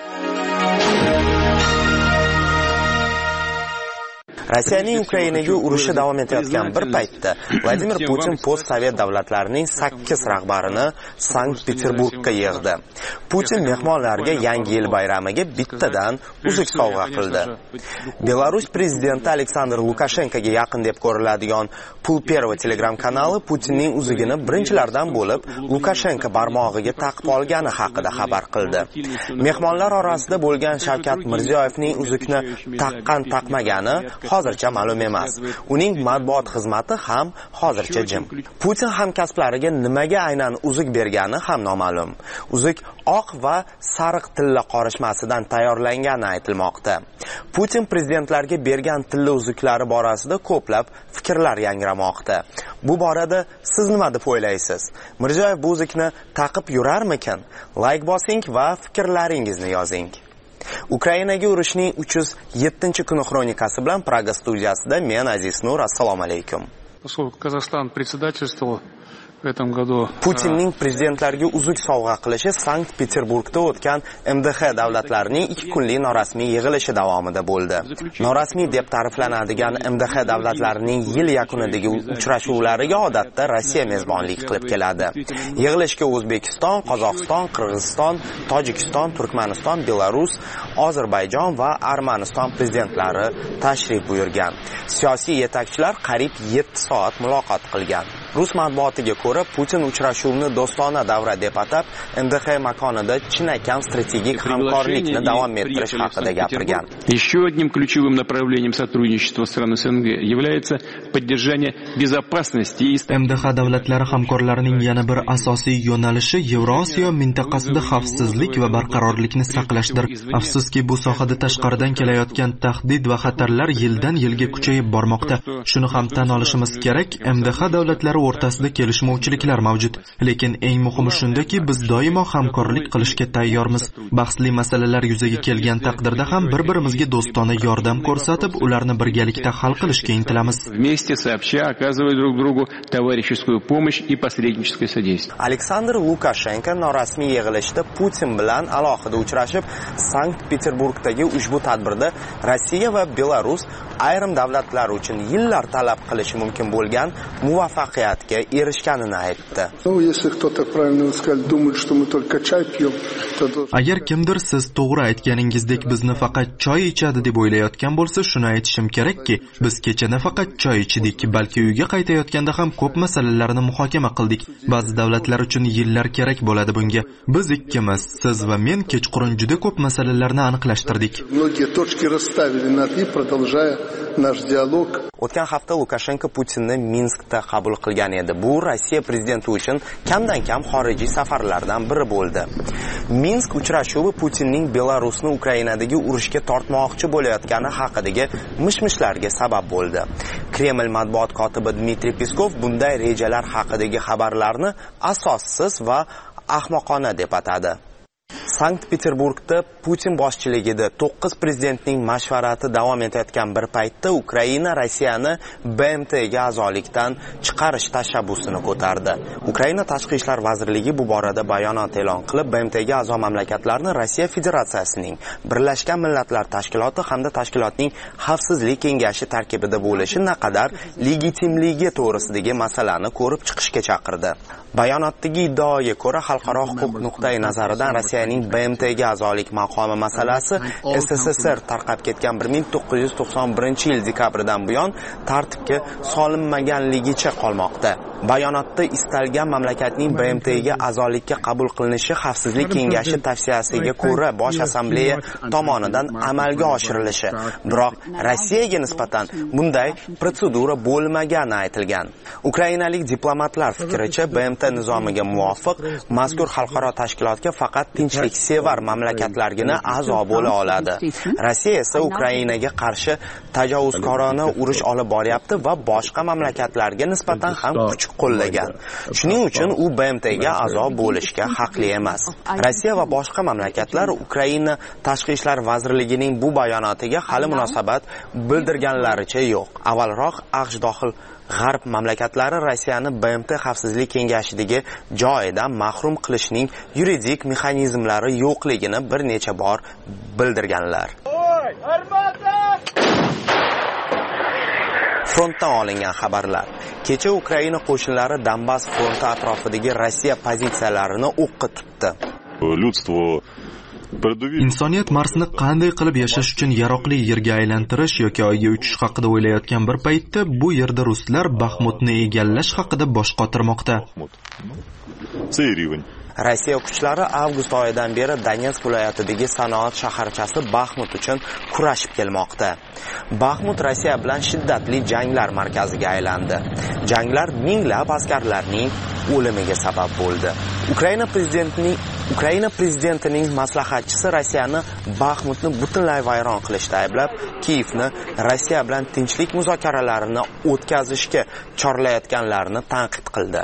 Rossiyaning Ukrainaga urushi davom etayotgan bir paytda Vladimir Putin postsovet davlatlarining sakkiz rahbarini Sankt-Peterburgga yig'di. Putin mehmonlarga Yangi yil bayramiga bittadan uzuk sovg'a qildi. Belarus prezidenti Aleksandr Lukashenkoga yaqin deb ko'riladigan Pulperova Telegram kanali Putinning uzugini birinchilardan bo'lib Lukashenko barmog'iga taqib olgani haqida xabar qildi. Mehmonlar orasida bo'lgan Shavkat Mirziyoyevning uzukni taqqan taqmagani hozircha ma'lum emas. Uning matbuot xizmati ham hozircha jim. Putin hamkasblariga nimaga aynan uzuk bergani ham noma'lum. Uzuk oq va sariq tilla qorishmasidan tayyorlangani aytilmoqda. Putin prezidentlarga bergan tilla uzuklari borasida ko'plab fikrlar yangramoqda. Bu borada siz nima deb o'ylaysiz? Mirziyoyev bu uzukni taqib yurarmikin? Like bosing va fikrlaringizni yozing. Ukrainaga urushning uch yuz yettinchi kuni xronikasi bilan Praga studiyasida men Aziz Nur. Assalomu alaykum. Поскольку Казахстан председательствовал в этом году. Putinning prezidentlarga uzuk sovg'a qilishi Sankt-Peterburgda o'tgan M D X davlatlarining ikki kunlik norasmiy yig'ilishi davomida bo'ldi. Norasmiy deb ta'riflanadigan M D X davlatlarining yil yakunidagi uchrashuvlariga odatda Rossiya mezbonlik qilib keladi. Yig'ilishga O'zbekiston, Qozog'iston, Qirg'iziston, Tojikiston, Turkmaniston, Belarus, Ozarbayjon va Armaniston prezidentlari tashrif buyurgan. Siyosiy yetakchilar qariyb yetti soat muloqot qilgan. Rus matbuotiga ko'ra, Putin uchrashuvni do'stona davra deb atab, M D X makonida chinakam strategik hamkorlikni davom ettirish haqida gapirgan. Еще одним ключевым направлением сотрудничества стран эс эн гэ является поддержание безопасности и M D X davlatlari hamkorlarining yana bir asosiy yo'nalishi Yevrosiyo mintaqasida xavfsizlik va barqarorlikni saqlashdir. Afsuski, bu sohada tashqaridan kelayotgan tahdid va xatarlar yildan yilga kuchayib bormoqda. Shuni ham tan olishimiz kerak, M D X davlatlari o'rtasida kelishmovchiliklar mavjud, lekin eng muhimi shundaki, biz doimo hamkorlik qilishga tayyormiz. Bahsli masalalar yuzaga kelgan taqdirda ham bir-birimizga do'stona yordam ko'rsatib, ularni birgalikda hal qilishga intilamiz. Вместе сообща оказывать друг другу товарищескую помощь и посредническое содействие. Aleksandr Lukashenko norasmiy yig'ilishda Putin bilan alohida uchrashib, Sankt-Peterburgdagi ushbu tadbirda Rossiya va Belarus ayrim davlatlar uchun yillar talab qilishi mumkin bo'lgan muvaffaqiyatga erishganini aytdi. Agar kimdir siz to'g'ri aytganingizdek bizni faqat choy ichadi deb o'ylayotgan bo'lsa, shuni aytishim kerakki, biz kecha nafaqat choy ichdik, balki uyga qaytayotganda ham ko'p masalalarni muhokama qildik. Ba'zi davlatlar uchun yillar kerak bo'ladi bunga. Biz ikkimiz, siz va men kechqurun juda ko'p masalalarni aniqlashtirdik. O'tgan hafta Lukashenko Putinni Minskda qabul qilgan edi. Bu Rossiya prezidenti uchun kamdan kam xorijiy safarlardan biri bo'ldi. Minsk uchrashuvi Putinning Belarusni Ukrainadagi urushga tortmoqchi bo'layotgani haqidagi mish-mishlarga sabab bo'ldi. Kreml matbuot kotibi Dmitriy Peskov bunday rejalar haqidagi xabarlarni asossiz va ahmoqona deb atadi. Sankt-Peterburgda Putin boshchiligida to'qqiz prezidentning mashvarati davom etayotgan bir paytda Ukraina Rossiyani B M Tga a'zolikdan chiqarish tashabbusini ko'tardi. Ukraina Tashqi ishlar vazirligi bu borada bayonot e'lon qilib, B M Tga a'zo mamlakatlarni Rossiya Federatsiyasining Birlashgan Millatlar Tashkiloti hamda tashkilotning Xavfsizlik kengashi tarkibida bo'lishi naqadar legitimligi to'g'risidagi masalani ko'rib chiqishga chaqirdi. Bayonotdagi iddaoga ko'ra, xalqaro huquq nuqtai nazaridan Rossiyaning B M Tga a'zolik maqomi masalasi S S S R tarqab ketgan bir ming to'qqiz yuz to'qson birinchi yil dekabridan buyon tartibga solinmaganligicha qolmoqda. Bayonotda istalgan mamlakatning B M Tga a'zolikka qabul qilinishi Xavfsizlik kengashi tavsiyasiga ko'ra Bosh assambleya tomonidan amalga oshirilishi, biroq Rossiyaga nisbatan bunday protsedura bo'lmagani aytilgan. Ukrainalik diplomatlar fikricha, B M T nizomiga muvofiq mazkur xalqaro tashkilotga faqat tinchliksevar mamlakatlargina a'zo bo'la oladi. Rossiya esa Ukrainaga qarshi tajovuzkorona urush olib boryapti va boshqa mamlakatlarga nisbatan ham kuch qo'llagan. Shuning uchun u B M Tga a'zo bo'lishga haqli emas. Rossiya va boshqa mamlakatlar Ukraina Tashqi ishlar vazirligining bu bayonotiga hali munosabat bildirganlaricha yo'q. Avvalroq AQSh dohil G'arb mamlakatlari Rossiyani B M T Xavfsizlik kengashidagi joyidan mahrum qilishning yuridik mexanizmlari yo'qligini bir necha bor bildirganlar. Frontdan olingan xabarlar. Kecha Ukraina qo'shinlari Donbass fronti atrofidagi Rossiya pozitsiyalarini o'qqa tutdi. Insoniyat Marsni qanday qilib yashash uchun yaroqli yerga aylantirish yoki oyga uchish haqida o'ylayotgan bir paytda bu yerda ruslar Baxmutni egallash haqida bosh qotirmoqda. Rossiya kuchlari avgust oyidan beri Donetsk viloyatidagi sanoat shaharchasi Baxmut uchun kurashib kelmoqda. Baxmut Rossiya bilan shiddatli janglar markaziga aylandi. Janglar minglab askarlarning o'limiga sabab bo'ldi. Ukraina prezidentining Ukraina prezidentining maslahatchisi Rossiyani Baxmutni butunlay vayron qilishda ayblab, Kiyevni Rossiya bilan tinchlik muzokaralarini o'tkazishga chorlayotganlarini tanqid qildi.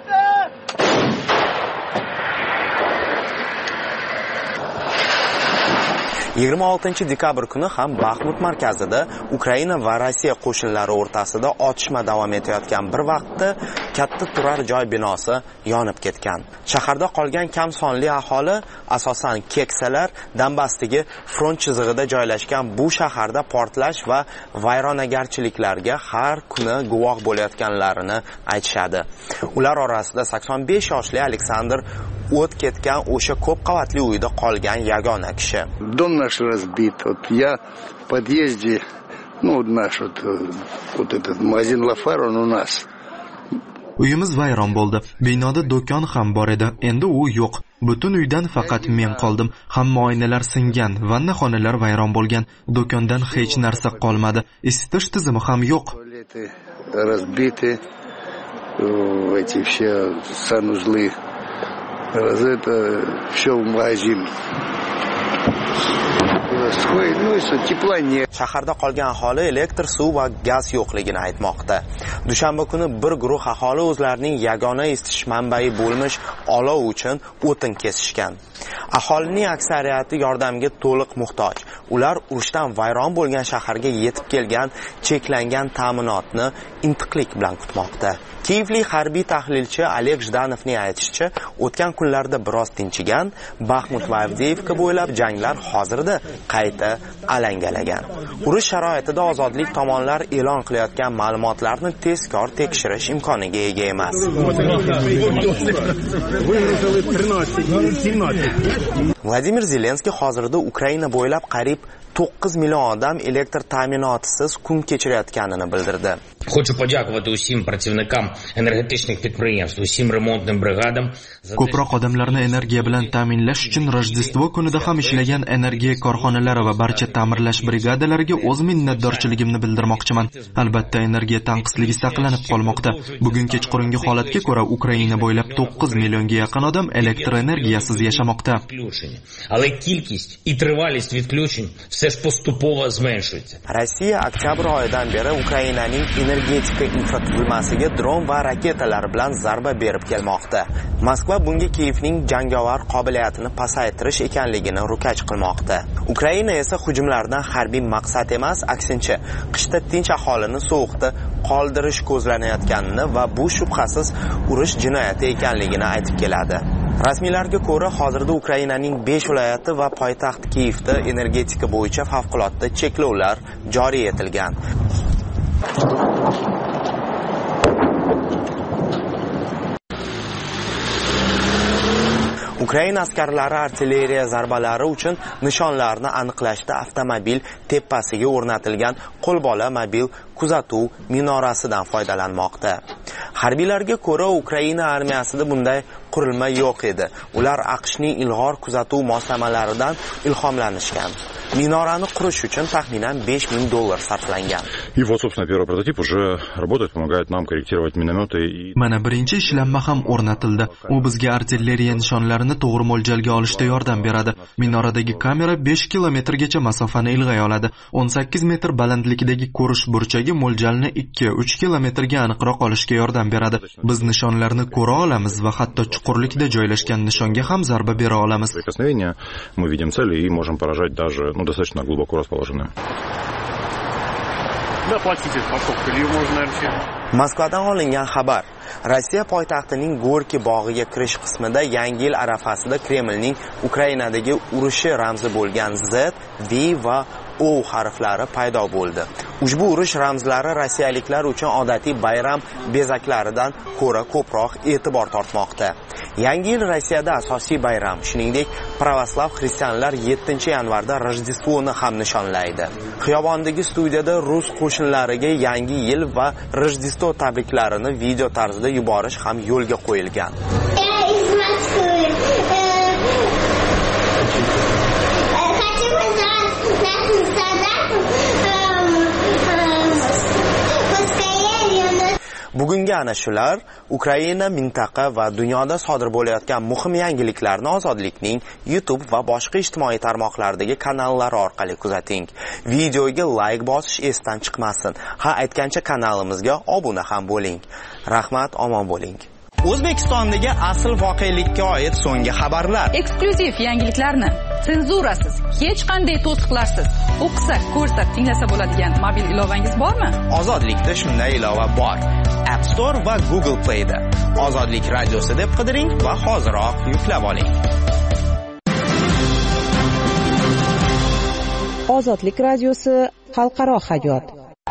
yigirma oltinchi dekabr kuni ham Baxmut markazida Ukraina va Rossiya qo'shinlari o'rtasida otishma davom etayotgan bir vaqtda katta turar joy binosi yonib ketgan. Shaharda qolgan kam sonli aholi, asosan keksalar, Donbassdagi front chizig'ida joylashgan bu shaharda portlash va vayronagarchiliklarga har kuni guvoh bo'layotganlarini aytishadi. Ular orasida sakson besh yoshli Aleksandr o't ketgan o'sha ko'p qavatli uyda qolgan yagona kishi. Дом наш разбит. Вот я в подъезде, ну, наш вот, вот этот магазин Лафар, он у нас. Uyimiz vayron bo'ldi. Binoda do'kon ham bor edi. Endi u yo'q. Butun uydan faqat men qoldim. Hamma oynalar singan, vannaxonalar vayron bo'lgan. Do'kondan hech narsa qolmadi. Isitish tizimi ham yo'q. Разбиты. Эти все санузлы. Это все в магазин. Shaharda qolgan aholi elektr, suv va gaz yo'qligini aytmoqda. Dushanba kuni bir guruh aholi o'zlarining yagona isitish manbai bo'lmish olov uchun o'tin kesishgan. Aholining aksariyati yordamga to'liq muhtoj. Ular urushdan vayron bo'lgan shaharga yetib kelgan cheklangan ta'minotni intiqlik bilan kutmoqda. Kiyevlik harbiy tahlilchi Oleg Jdanovning aytishicha, o'tgan kunlarda biroz tinchigan, Baxmut va Avdiyevka bo'ylab janglar hozirda ayta alangalagan. Urush sharoitida ozodlik tomonlar e'lon qilayotgan ma'lumotlarni tezkor tekshirish imkoniga ega emas. Vladimir Zelenskiy hozirda Ukraina bo'ylab qariyb to'qqiz million odam elektr ta'minotisiz kun kechirayotganini bildirdi. Хочу подякувати усім працівникам енергетичних підприємств, усім ремонтним бригадам. Ko'proq odamlarni energiya bilan ta'minlash uchun Rojdestvo kunida ham ishlagan energiya korxonalari va barcha ta'mirlash brigadalariga o'z minnatdorchiligimni bildirmoqchiman. Albatta, energiya tanqisligi saqlanib qolmoqda. Bugun kechqurungi holatga ko'ra Ukraina bo'ylab to'qqiz millionga yaqin odam elektr energiyasiz yashamoqda. Але кількість і тривалість відключень все ж поступово зменшується. Rossiya oktyabr oyidan beri Ukrainaning energetika infratuzilmasiga dron va raketalar bilan zarba berib kelmoqda. Moskva bunga Kiyevning jangovar qobiliyatini pasaytirish ekanligini ro'kach qilmoqda. Ukraina esa hujumlardan harbiy maqsad emas, aksincha, qishda tinch aholini sovuqda qoldirish ko'zlanayotganini va bu shubhasiz urush jinoyati ekanligini aytib keladi. Rasmiylarga ko'ra, hozirda Ukrainaning besh viloyati va poytaxt Kiyevda energetika bo'yicha favqulodda cheklovlar joriy etilgan. Ukraina askarlari artilleriya zarbalari uchun nishonlarni aniqlashda avtomobil tepasiga o'rnatilgan qo'lbola mobil kuzatuv minorasidan foydalanmoqda. Harbiylarga ko'ra, Ukraina armiyasida bunday qurilma yo'q edi. Ular AQShning ilg'or kuzatuv moslamalaridan ilhomlanishgan. Minorani qurish uchun taxminan besh ming dollar sarflangan. И вот, собственно, первый прототип уже работает, помогает нам корректировать минометы и... Mana birinchi ishlanma ham o'rnatildi. U bizga artilleriya nishonlarini to'g'ri mo'ljalga olishda yordam beradi. Minoradagi kamera besh kilometrgacha masofani ilg'ay oladi. o'n sakkiz metr balandlikdagi ko'rish burchagi mo'ljalni ikki uch kilometrga aniqroq olishga yordam beradi. Biz nishonlarni ko'ra olamiz va hatto chuqurlikda joylashgan nishonga ham zarba bera olamiz. Прикосновение мы видим цели и можем поражать даже, ну, достаточно глубоко расположенные. Moskvadan olingan xabar. Rossiya poytaxtining Gorki bog'iga kirish qismida Yangi yil arafasida Kremlning Ukrainadagi urushi ramzi bo'lgan Z, V va O harflari paydo bo'ldi. Ushbu urush ramzlari rossiyaliklar uchun odatiy bayram bezaklaridan ko'ra ko'proq e'tibor tortmoqda. Yangi yil Rossiyada asosiy bayram, shuningdek, pravoslav xristianlar yettinchi yanvarda Rojdestvoni ham nishonlaydi. Xiyobondagi studiyada rus qo'shinlariga Yangi yil va Rojdestvo tabriklarini video tarzida yuborish ham yo'lga qo'yilgan. Bugungi ana shular Ukraina, mintaqa va dunyoda sodir bo'layotgan muhim yangiliklarni Ozodlikning YouTube va boshqa ijtimoiy tarmoqlardagi kanallari orqali kuzating. Videoga like bosish esdan chiqmasin. Ha, aytgancha kanalimizga obuna ham bo'ling. Rahmat, omon bo'ling. O'zbekistondagi asl voqelikka oid so'nggi xabarlar. Eksklyuziv yangiliklarni senzurasiz, hech qanday to'siqlarsiz o'qisa, ko'rsa, tinglasa bo'ladigan mobil ilovangiz bormi? Ozodlikda shunday ilova bor. App Store va Google Play da. Ozodlik radiosi deb qidiring va hoziroq yuklab oling. Ozodlik radiosi xalqaro hayot.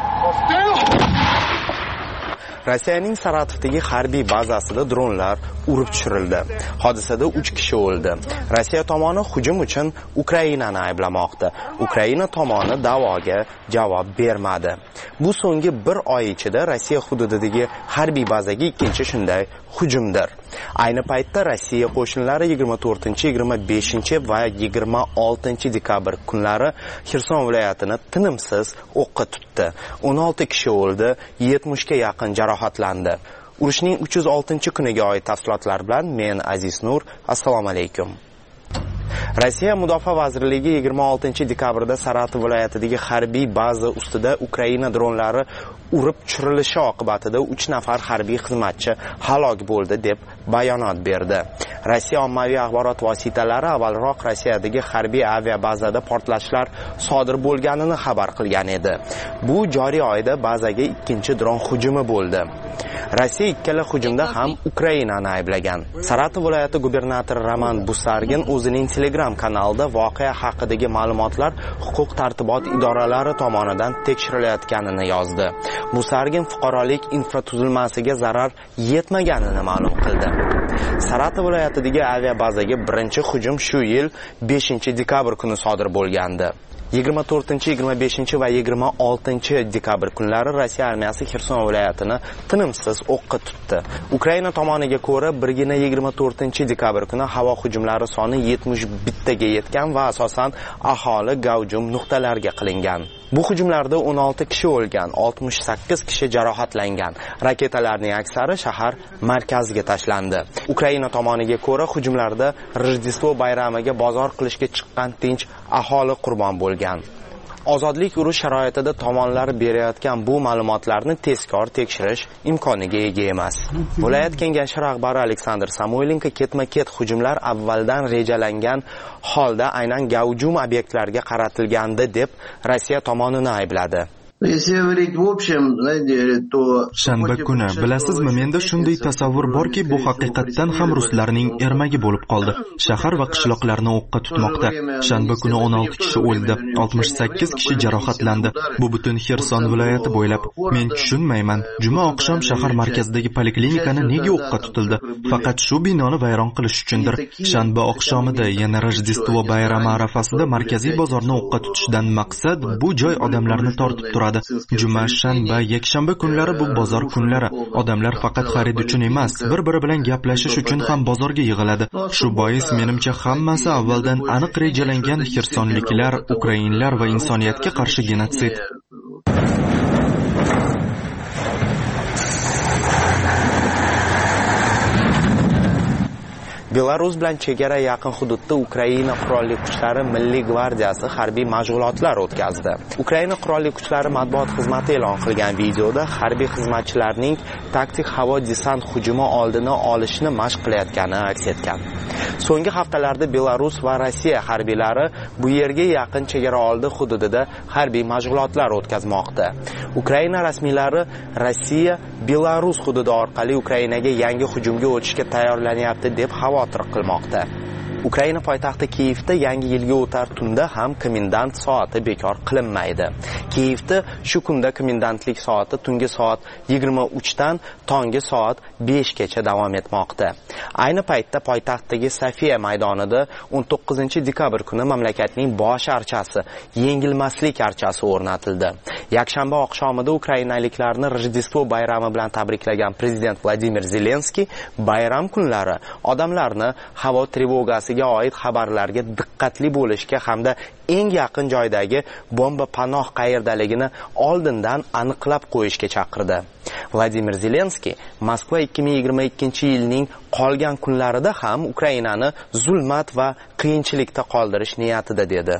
Rossiyaning Saratovdagi harbiy bazasida dronlar urib tushirildi. Hodisada uch kishi o'ldi. Rossiya tomoni hujum uchun Ukrainani ayblamoqda. Ukraina tomoni da'voga javob bermadi. Bu so'nggi bir oy ichida Rossiya hududidagi harbiy bazaga ikkinchi shunday hujumdir. Ayni paytda Rossiya qo'shinlari yigirma to'rtinchi, yigirma beshinchi va yigirma oltinchi dekabr kunlari Xerson viloyatini tinimsiz o'qqa tutdi. o'n olti kishi o'ldi, yetmishga yaqin jarohatlandi. Urushning uch yuz oltinchi kuniga oid tafsilotlar bilan men Aziz Nur. Assalomu alaykum. Rossiya Mudofaa vazirligi yigirma oltinchi dekabrda Saratov viloyatidagi harbiy baza ustida Ukraina dronlari urib tushirilishi oqibatida uch nafar harbiy xizmatchi halok bo'ldi deb bayonot berdi. Rossiya ommaviy axborot vositalari avvalroq Rossiyadagi harbiy aviabazada portlashlar sodir bo'lganini xabar qilgan edi. Bu joriy oyda bazaga ikkinchi dron hujumi bo'ldi. Rossiya ikkala hujumda ham Ukrainani ayblagan. Saratov viloyati gubernatori Roman Busargin o'zining Telegram kanalida voqea haqidagi ma'lumotlar huquq tartibot idoralari tomonidan tekshirilayotganini yozdi. Busargin fuqarolik infratuzilmasiga zarar yetmaganini ma'lum qildi. Saratov viloyatidagi aviabazaga birinchi hujum shu yil beshinchi dekabr kuni sodir bo'lgandi. yigirma to'rtinchi, yigirma beshinchi va yigirma oltinchi dekabr kunlari Rossiya armiyasi Xerson viloyatini tinimsiz o'qqa tutdi. Ukraina tomoniga ko'ra, birgina yigirma to'rtinchi dekabr kuni havo hujumlari soni yetmish bittaga yetgan va asosan aholi gavjum nuqtalarga qilingan. Bu hujumlarda o'n olti kishi o'lgan, oltmish sakkiz kishi jarohatlangan. Raketalarning aksari shahar markaziga tashlandi. Ukraina tomoniga ko'ra, hujumlarda Rojdestvo bayramiga bozor qilishga chiqqan tinch aholi qurbon bo'lgan. Ozodlik urush sharoitida tomonlar berayotgan bu ma'lumotlarni tezkor tekshirish imkoniga ega emas. Viloyat kengashi rahbari Aleksandr Samoylenko ketma-ket hujumlar avvaldan rejalangan holda aynan gavjum obyektlarga qaratilgandi deb Rossiya tomonini aybladi. Shanba kuni, bilasizmi, menda shunday tasavvur borki, bu haqiqatdan ham ruslarning ermagi bo'lib qoldi. Shahar va qishloqlarni o'qqa tutmoqda. Shanba kuni o'n olti kishi o'ldi, oltmish sakkiz kishi jarohatlandi. Bu butun Xerson viloyati bo'ylab. Men tushunmayman. Juma oqshom shahar markazidagi poliklinikani nega o'qqa tutildi? Faqat shu binoni vayron qilish uchundir. Shanba oqshomida, yana Rojdestvo bayrami arafasida markaziy bozorni o'qqa tutishdan maqsad bu joy odamlarni tortib turadi. Juma, shanba, yakshanba kunlari bu bozor kunlari. Odamlar faqat xarid uchun emas, bir-biri bilan gaplashish uchun ham bozorga yig'iladi. Shu bois menimcha hammasi avvaldan aniq rejalangan xersonliklar, ukrainlar va insoniyatga qarshi genotsid. Belarus bilan chegara yaqin hududda Ukraina qurolli kuchlari Milliy gvardiyasi harbiy mashg'ulotlar o'tkazdi. Ukraina qurolli kuchlari matbuot xizmati e'lon qilgan videoda harbiy xizmatchilarning taktik havo desant hujumi oldini olishni mashq qilayotgani aks etgan. So'nggi haftalarda Belarus va Rossiya harbiylari bu yerga yaqin chegara oldi hududida harbiy mashg'ulotlar o'tkazmoqda. Ukraina rasmiylari Rossiya Belarus hududi orqali Ukrainaga yangi hujumga o'tishga tayyorlanyapti deb xavotir qilmoqda. Ukraina poytaxti Kiyevda yangi yilga o'tar tunda ham komendant soati bekor qilinmaydi. Kiyevda shu kunda komendantlik soati tungi soat yigirma uch dan tongi soat besh gacha davom etmoqda. Ayni paytda poytaxtdagi Sofiya maydonida o'n to'qqizinchi dekabr kuni mamlakatning bosh archasi, yengilmaslik archasi o'rnatildi. Yakshanba oqshomida ukrainaliklarni Rojdestvo bayrami bilan tabriklagan prezident Vladimir Zelenskiy bayram kunlari odamlarni havo trevogasi oid xabarlarga diqqatli bo'lishga hamda eng yaqin joydagi bomba panoh qayerdaligini oldindan aniqlab qo'yishga chaqirdi. Vladimir Zelenskiy Moskva ikki ming yigirma ikkinchi yilning qolgan kunlarida ham Ukrainani zulmat va qiyinchilikda qoldirish niyatida dedi.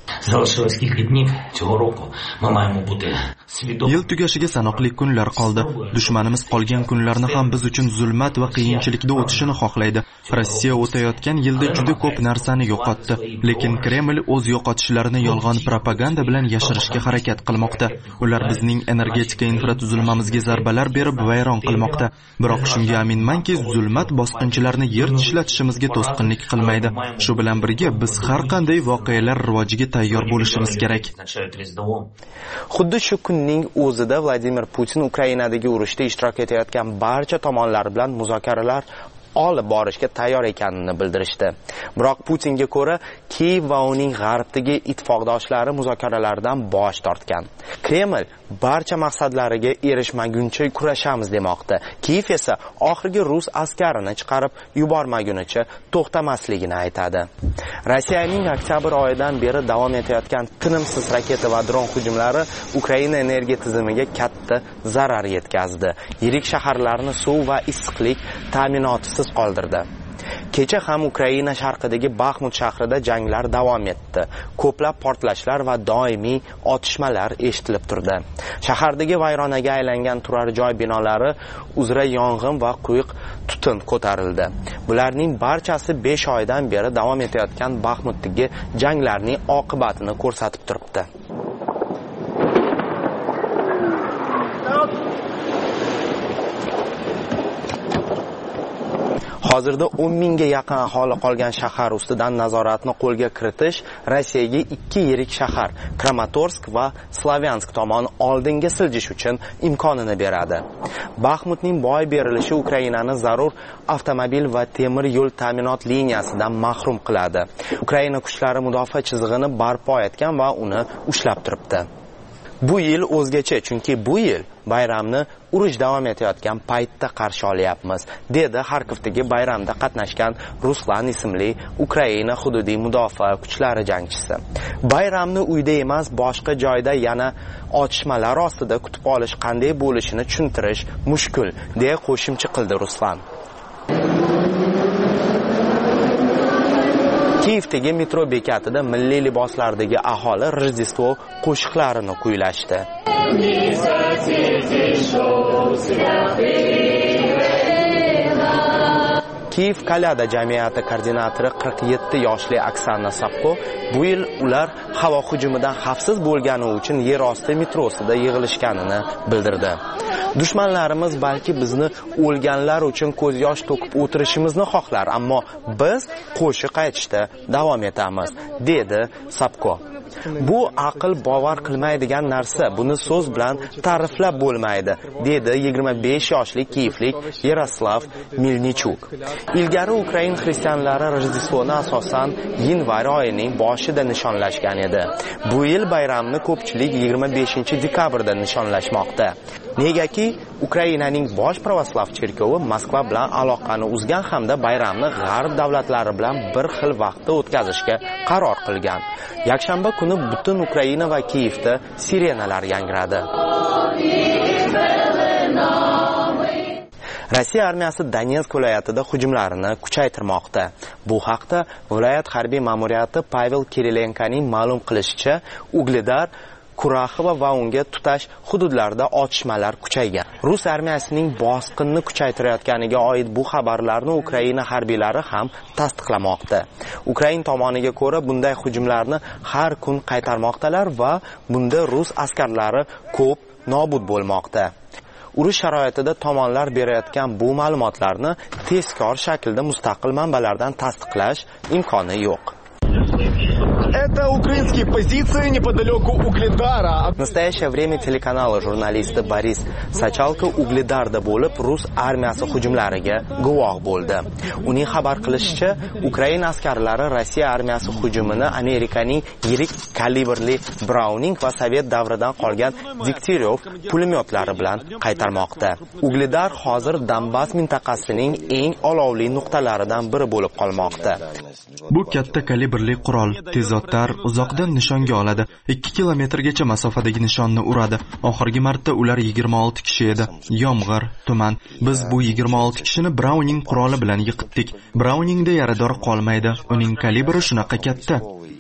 Yil tugashiga sanoqli kunlar qoldi. Dushmanimiz qolgan kunlarni ham biz uchun zulmat va qiyinchilikda o'tishini xohlaydi. Rossiya o'tayotgan yilda juda ko'p narsani yo'qotdi, lekin Kreml o'z yo'qotishlarini yolg'on propaganda bilan yashirishga harakat qilmoqda. Ular bizning energetika infratuzilmamizga zarbalar berib vayron qilmoqda. Biroq shunga aminmanki, zulmat bosqinchilarni yer tishlatishimizga to'sqinlik qilmaydi. Shu bilan birga biz har qanday voqealar rivojiga tayyor bo'lishimiz kerak. Xuddi shu kunning o'zida Vladimir Putin Ukrainadagi urushda ishtirok etayotgan barcha tomonlar bilan muzokaralar olib borishga tayyor ekanini bildirishdi. Biroq Putinga ko'ra, Kiyev va uning g'arbdagi ittifoqdoshlari muzokaralardan bosh tortgan. Kreml barcha maqsadlariga erishmaguncha kurashamiz demoqda. Kiyev esa oxirgi rus askarini chiqarib yubormagunicha to'xtamasligini aytadi. Rossiyaning oktyabr oyidan beri davom etayotgan tinimsiz raketa va dron hujumlari Ukraina energiya tizimiga katta zarar yetkazdi. Yirik shaharlarni suv va issiqlik ta'minotisiz qoldirdi. Kecha ham Ukraina sharqidagi Baxmut shahrida janglar davom etdi. Ko'plab portlashlar va doimiy otishmalar eshitilib turdi. Shahardagi vayronaga aylangan turar joy binolari uzra yong'in va quyuq tutun ko'tarildi. Bularning barchasi besh oydan beri davom etayotgan Baxmutdagi janglarning oqibatini ko'rsatib turibdi. Hozirda o'n mingga yaqin aholi qolgan shahar ustidan nazoratni qo'lga kiritish Rossiyaga ikki yirik shahar Kramatorsk va Slavyansk tomon oldinga siljish uchun imkonini beradi. Baxmutning boy berilishi Ukrainani zarur avtomobil va temir yo'l ta'minot liniyasidan mahrum qiladi. Ukraina kuchlari mudofaa chizig'ini barpo etgan va uni ushlab turibdi. Bu yil o'zgacha, chunki bu yil bayramni urush davom etayotgan paytda qarshi olyapmiz, dedi Xarkovdagi bayramda qatnashgan Ruslan ismli Ukraina hududiy mudofaa kuchlari jangchisi. Bayramni uyda emas, boshqa joyda yana otishmalar ostida kutib olish qanday bo'lishini tushuntirish mushkul, deya qo'shimcha qildi Ruslan. Kiyevdagi metro bekatida milliy liboslardagi aholi Rojdestvo qo'shiqlarini kuylashdi. Kiyev Kalyada jamiyati koordinatori qirq yetti yoshli Oksana Sapko bu yil ular havo hujumidan xavfsiz bo'lgani uchun yer osti metrosida yig'ilishganini bildirdi. Dushmanlarimiz balki bizni o'lganlar uchun ko'z yosh to'kib o'tirishimizni xohlar, ammo biz qo'shiq aytishda davom etamiz, dedi Sapko. Bu aql bovar qilmaydigan narsa, buni so'z bilan ta'riflab bo'lmaydi, dedi yigirma besh yoshli kiyevlik Yaroslav Milnichuk. Ilgari Ukrain xristianlari Rojdestvoni asosan yanvar oyining boshida nishonlashgan edi. Bu yil bayramni ko'pchilik yigirma beshinchi dekabrda nishonlashmoqda. Negaki Ukrainaning bosh pravoslav cherkovi Moskva bilan aloqani uzgan hamda bayramni g'arb davlatlari bilan bir xil vaqtda o'tkazishga qaror qilgan. Yakshanba kuni butun Ukraina va Kiyevda sirenalar yangradi. Rossiya armiyasi Donetsk viloyatida hujumlarini kuchaytirmoqda. Bu haqda viloyat harbiy ma'muriyati Pavel Kirilenkoning ma'lum qilishicha, Ugledar, Kuraxova va unga tutash hududlarda otishmalar kuchaygan. Rus armiyasining bosqinni kuchaytirayotganiga oid bu xabarlarni Ukraina harbiylari ham tasdiqlamoqda. Ukraina tomoniga ko'ra, bunday hujumlarni har kun qaytarmoqdalar va bunda rus askarlari ko'p nobud bo'lmoqda. Urush sharoitida tomonlar berayotgan bu ma'lumotlarni tezkor shaklda mustaqil manbalardan tasdiqlash imkoni yo'q. Это украинские позиции неподалеку Угледара. В настоящее время телеканалы журналисты Борис Sachalko Ugledarda bo'lib Rus armiyasi hujumlariga guvoh bo'ldi. Uning xabar qilishicha, Ukraina askarlari Rossiya armiyasi hujumini Amerikaning yirik kalibrli Browning va Sovet davridan qolgan Degtyaryov pulemyotlari bilan qaytarmoqda. Ugledar hozir Donbass mintaqasining eng olovli nuqtalaridan biri bo'lib qolmoqda. Bu katta kalibrli qurol tezotlar uzoqdan nishonga oladi. ikki kilometrgacha masofadagi nishonni uradi. Oxirgi marta ular yigirma olti kishi edi. Yomg'ir, tuman. Biz bu yigirma olti kishini Browning quroli bilan yiqitdik. Browningda yarador qolmaydi. Uning kalibri shunaqa katta.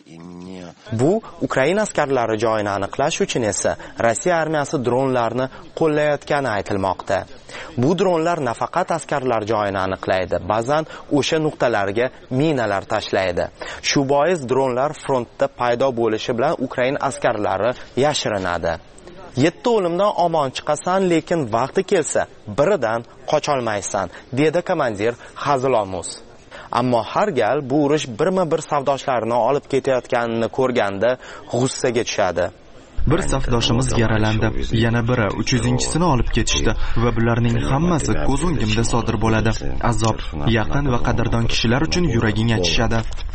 Bu Ukraina askarlari joyini aniqlash uchun esa Rossiya armiyasi dronlarni qo'llayotgani aytilmoqda. Bu dronlar nafaqat askarlar joyini aniqlaydi, ba'zan o'sha nuqtalarga minalar tashlaydi. Shu bois dronlar frontda paydo bo'lishi bilan Ukraina askarlari yashirinadi. yetti o'limdan omon chiqasan, lekin vaqti kelsa biridan qocholmaysan, dedi komandir Xazilomus. Ammo har gal bu urush birma-bir savdoshlarini olib ketayotganini ko'rganda g'ussaga tushadi. Bir safdoshimiz yaralandi, yana biri uch yuzinchisini olib ketishdi va bularning hammasi ko'z o'ngimda sodir bo'ladi. Azob, yaqin va qadrdon kishilar uchun yuraging achishadi.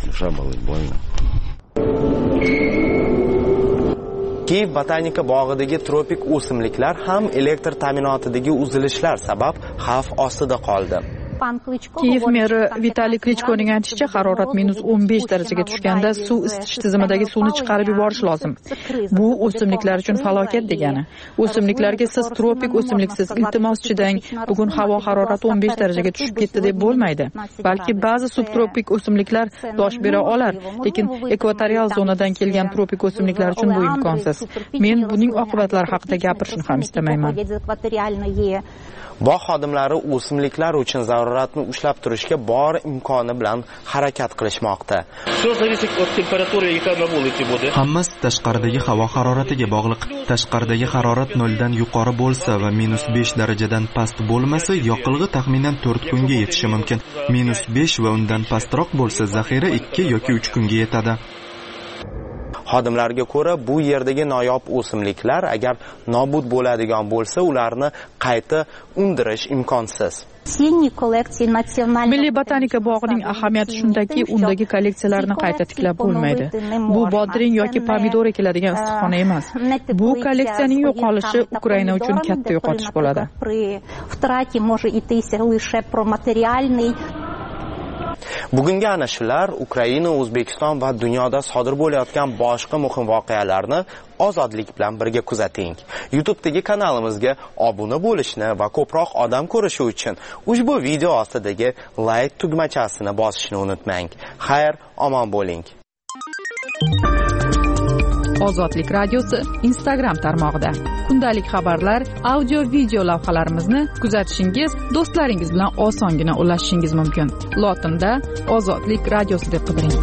Kiyev botanika bog'idagi tropik o'simliklar ham elektr ta'minotidagi uzilishlar sabab xavf ostida qoldi. Kiyev meri Vitaliy Klichkoning aytishicha, harorat minus o'n besh darajaga tushganda suv isitish tizimidagi suvni chiqarib yuborish lozim. Bu o'simliklar uchun falokat degani. O'simliklarga siz tropik o'simliksiz, iltimos chidang, bugun havo harorati o'n besh darajaga tushib ketdi deb bo'lmaydi. Balki ba'zi subtropik o'simliklar dosh bera olar, lekin ekvatorial zonadan kelgan tropik o'simliklar uchun bu imkonsiz. Men buning oqibatlari haqida gapirishni ham istamayman. Bog' xodimlari o'simliklar uchun zaruratni ushlab turishga bor imkoni bilan harakat qilishmoqda. Hammasi tashqaridagi havo haroratiga bog'liq. Tashqaridagi harorat noldan yuqori bo'lsa va minus besh darajadan past bo'lmasa, yoqilg'i taxminan to'rt kunga yetishi mumkin. minus besh va undan pastroq bo'lsa, zaxira ikki yoki uch kunga yetadi. Xodimlarga ko'ra, bu yerdagi noyob o'simliklar agar nobud bo'ladigan bo'lsa, ularni qayta undirish imkonsiz. Milliy botanika bog'ining ahamiyati shundaki, undagi kolleksiyalarni qayta tiklab bo'lmaydi. Bu bodring yoki pomidor ekiladigan issiqxona emas. Bu kolleksiyaning yo'qolishi Ukraina uchun katta yo'qotish bo'ladi. Bugungi ana shular Ukraina, O'zbekiston va dunyoda sodir bo'layotgan boshqa muhim voqealarni ozodlik bilan birga kuzating. YouTube'dagi kanalimizga obuna bo'lishni va ko'proq odam ko'rishi uchun ushbu video ostidagi like tugmachasini bosishni unutmang. Xayr, omon bo'ling. Ozodlik radiosi Instagram tarmog'ida kundalik xabarlar, audio video lavhalarimizni kuzatishingiz, do'stlaringiz bilan osongina ulashishingiz mumkin. Lotinda Ozodlik radiosi deb qidiring.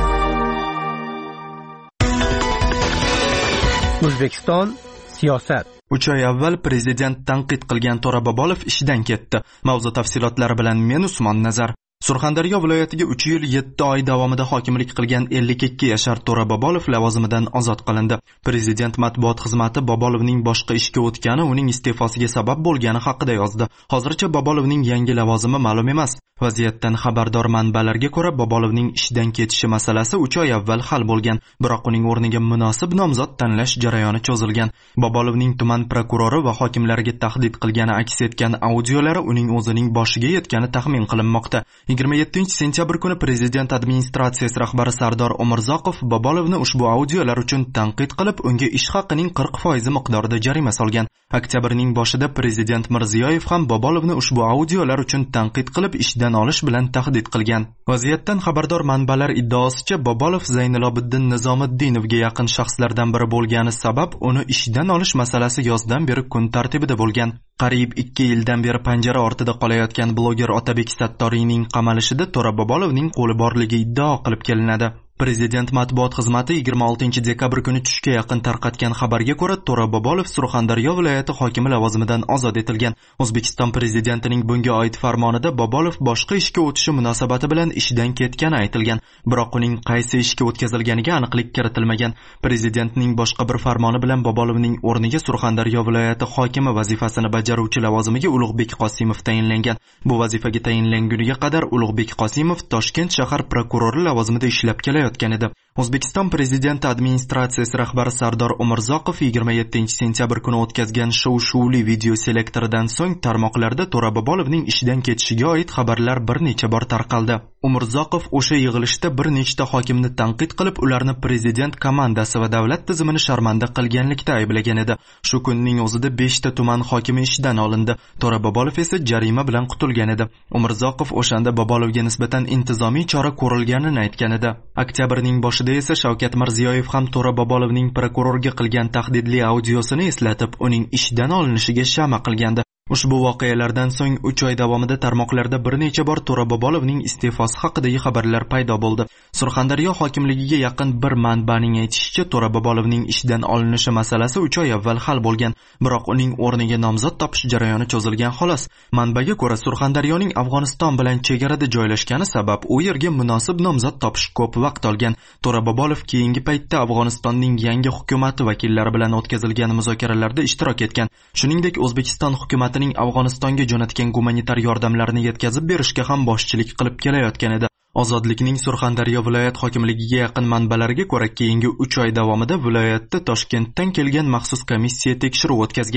O'zbekiston siyosat. uch oy avval prezident tanqid qilgan To'ra Bobolov ishdan ketdi. Mavzu tafsilotlari bilan men Usmon Nazar. Surxondaryo viloyatiga uch yil yetti oy davomida hokimlik qilgan ellik ikki yashar To'ra Bobolov lavozimidan ozod qilindi. Prezident matbuot xizmati Bobolovning boshqa ishga o'tgani uning iste'fosiga sabab bo'lgani haqida yozdi. Hozircha Bobolovning yangi lavozimi ma'lum emas. Vaziyatdan xabardor manbalarga ko'ra, Bobolovning ishdan ketishi masalasi uch oy avval hal bo'lgan, biroq uning o'rniga munosib nomzod tanlash jarayoni cho'zilgan. Bobolovning tuman prokurori va hokimlarga tahdid qilgani aks etgan audiolari uning o'zining boshiga yetgani taxmin qilinmoqda. yigirma yettinchi sentyabr kuni prezident administratsiyasi rahbari Sardor Umurzoqov Bobolovni ushbu audiolar uchun tanqid qilib, unga ish haqining qirq foizi miqdorida jarima solgan. Oktyabrning boshida prezident Mirziyoyev ham Bobolovni ushbu audiolar uchun tanqid qilib, ishdan olish bilan tahdid qilgan. Vaziyatdan xabardor manbalar iddaosicha, Bobolov Zaynilobiddin Nizomiddinovga yaqin shaxslardan biri bo'lgani sabab uni ishdan olish masalasi yozdan beri kun tartibida bo'lgan. Qariyb ikki yildan beri panjara ortida qolayotgan bloger Otabek Sattoriyning qamalishida To'ra Bobolovning qo'li borligi iddao qilib kelinadi. Prezident matbuot xizmati yigirma oltinchi dekabr kuni tushga yaqin tarqatgan xabarga ko'ra, To'ra Bobolov Surxondaryo viloyati hokimi lavozimidan ozod etilgan. O'zbekiston prezidentining bunga oid farmonida Bobolov boshqa ishga o'tishi munosabati bilan ishdan ketgani aytilgan, biroq uning qaysi ishga o'tkazilganiga aniqlik kiritilmagan. Prezidentning boshqa bir farmoni bilan Bobolovning o'rniga Surxondaryo viloyati hokimi vazifasini bajaruvchi lavozimiga Ulug'bek Qosimov tayinlangan. Bu vazifaga tayinlanguniga qadar Ulug'bek Qosimov Toshkent shahar prokurori lavozimida ishlab kelayotgan edi. O'zbekiston prezidenti administratsiyasi rahbari Sardor Umurzoqov yigirma yettinchi sentyabr kuni o'tkazgan shov-shuvli video selektoridan so'ng tarmoqlarda To'ra Bobolovning ishdan ketishiga oid xabarlar bir necha bor tarqaldi. Umurzoqov o'sha yig'ilishda bir nechta hokimni tanqid qilib, ularni prezident komandasi va davlat tizimini sharmanda qilganlikda ayblagan edi. Shu kunning o'zida besh ta tuman hokimi ishdan olindi. To'ra Bobolov esa jarima bilan qutulgan edi. Umurzoqov o'shanda Bobolovga nisbatan intizomiy chora ko'rilganini aytgan edi. Oktyabrning boshida esa Shavkat Mirziyoyev ham To'ra Bobolovning prokurorga qilgan tahdidli audiosini eslatib, uning ishdan olinishiga shama qilgandi. Ushbu voqealardan so'ng uch oy davomida tarmoqlarda bir necha bor To'ra Bobolovning iste'fosi haqidagi xabarlar paydo bo'ldi. Surxondaryo hokimligiga yaqin bir manbaning aytishicha, To'ra Bobolovning ishdan olinishi masalasi uch oy avval hal bo'lgan, biroq uning o'rniga nomzod topish jarayoni cho'zilgan xolos. Manbaga ko'ra, Surxondaryoning Afg'oniston bilan chegarada joylashgani sabab u yerga munosib nomzod topish ko'p vaqt olgan. To'ra Bobolov keyingi paytda Afg'onistonning yangi hukumati vakillari bilan o'tkazilgan muzokaralarda ishtirok etgan. Shuningdek, O'zbekiston hukumati Afg'onistonga jo'natgan gumanitar yordamlarni yetkazib berishga ham boshchilik qilib kelayotgan edi. Ozodlikning Surxondaryo viloyat hokimligiga yaqin manbalarga ko'ra, keyingi uch oy davomida viloyatda Toshkentdan kelgan maxsus komissiya tekshiruv o'tkazgan.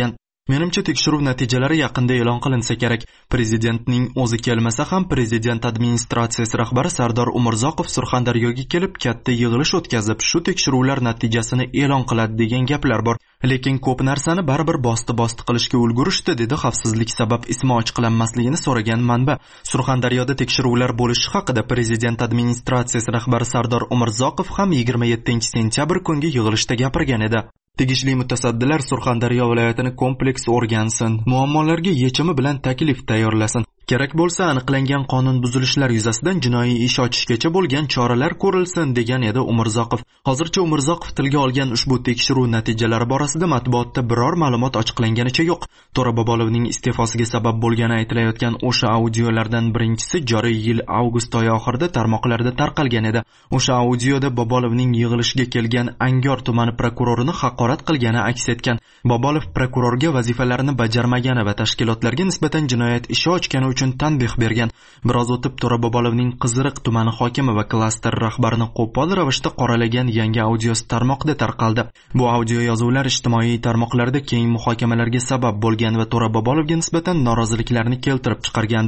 Menimcha tekshiruv natijalari yaqinda e'lon qilinsa kerak. Prezidentning o'zi kelmasa ham prezident administratsiyasi rahbari Sardor Umurzoqov Surxondaryoga kelib katta yig'ilish o'tkazib, shu tekshiruvlar natijasini e'lon qiladi degan gaplar bor. Lekin ko'p narsani baribir bosti-bosti qilishga ulgurishdi, dedi xavfsizlik sabab ismi ochiqlanmasligini so'ragan manba. Surxondaryoda tekshiruvlar bo'lishi haqida prezident administratsiyasi rahbari Sardor Umurzoqov ham yigirma yettinchi sentyabr kungi yig'ilishda gapirgan edi. Tegishli mutasaddilar Surxondaryo viloyatini kompleks o'rgansin, muammolarga yechimi bilan taklif tayyorlasin. Kerak bo'lsa aniqlangan qonun buzilishlar yuzasidan jinoiy ish ochishgacha bo'lgan choralar ko'rilsin, degan edi Umurzoqov. Hozircha Umurzoqov tilga olgan ushbu tekshiruv natijalari borasida matbuotda biror ma'lumot ochiqlanganicha yo'q. To'ra Bobolovning iste'fosiga sabab bo'lgani aytilayotgan o'sha audiolardan birinchisi joriy yil avgust oyi oxirida tarmoqlarda tarqalgan edi. O'sha audioda Bobolovning yig'ilishga kelgan Angor tumani prokurorini haqorat qilgani aks etgan. Bobolov prokurorga vazifalarini bajarmagani va tashkilotlarga nisbatan jinoyat ishi ochgani uchun tanbeh bergan. Biroz o'tib To'ra Bobolovning Qiziriq tumani hokimi va klaster rahbarini qo'pol ravishda qoralagan yangi audiosi tarmoqda tarqaldi. Bu audio yozuvlar ijtimoiy tarmoqlarda keng muhokamalarga sabab bo'lgan va To'ra Bobolovga nisbatan noroziliklarni keltirib chiqargandi.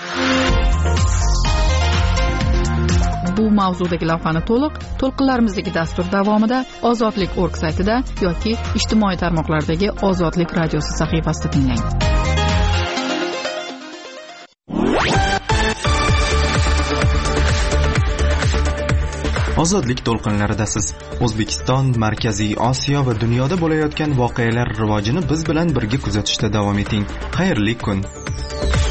Bu mavzudagi lavhani to'liq to'lqinlarimizdagi dastur davomida ozodlik точка org saytida yoki ijtimoiy tarmoqlardagi Ozodlik radiosi sahifasida tinglang. Ozodlik to'lqinlaridasiz. O'zbekiston, Markaziy Osiyo va dunyoda bo'layotgan voqealar rivojini biz bilan birga kuzatishda davom eting. Xayrli kun.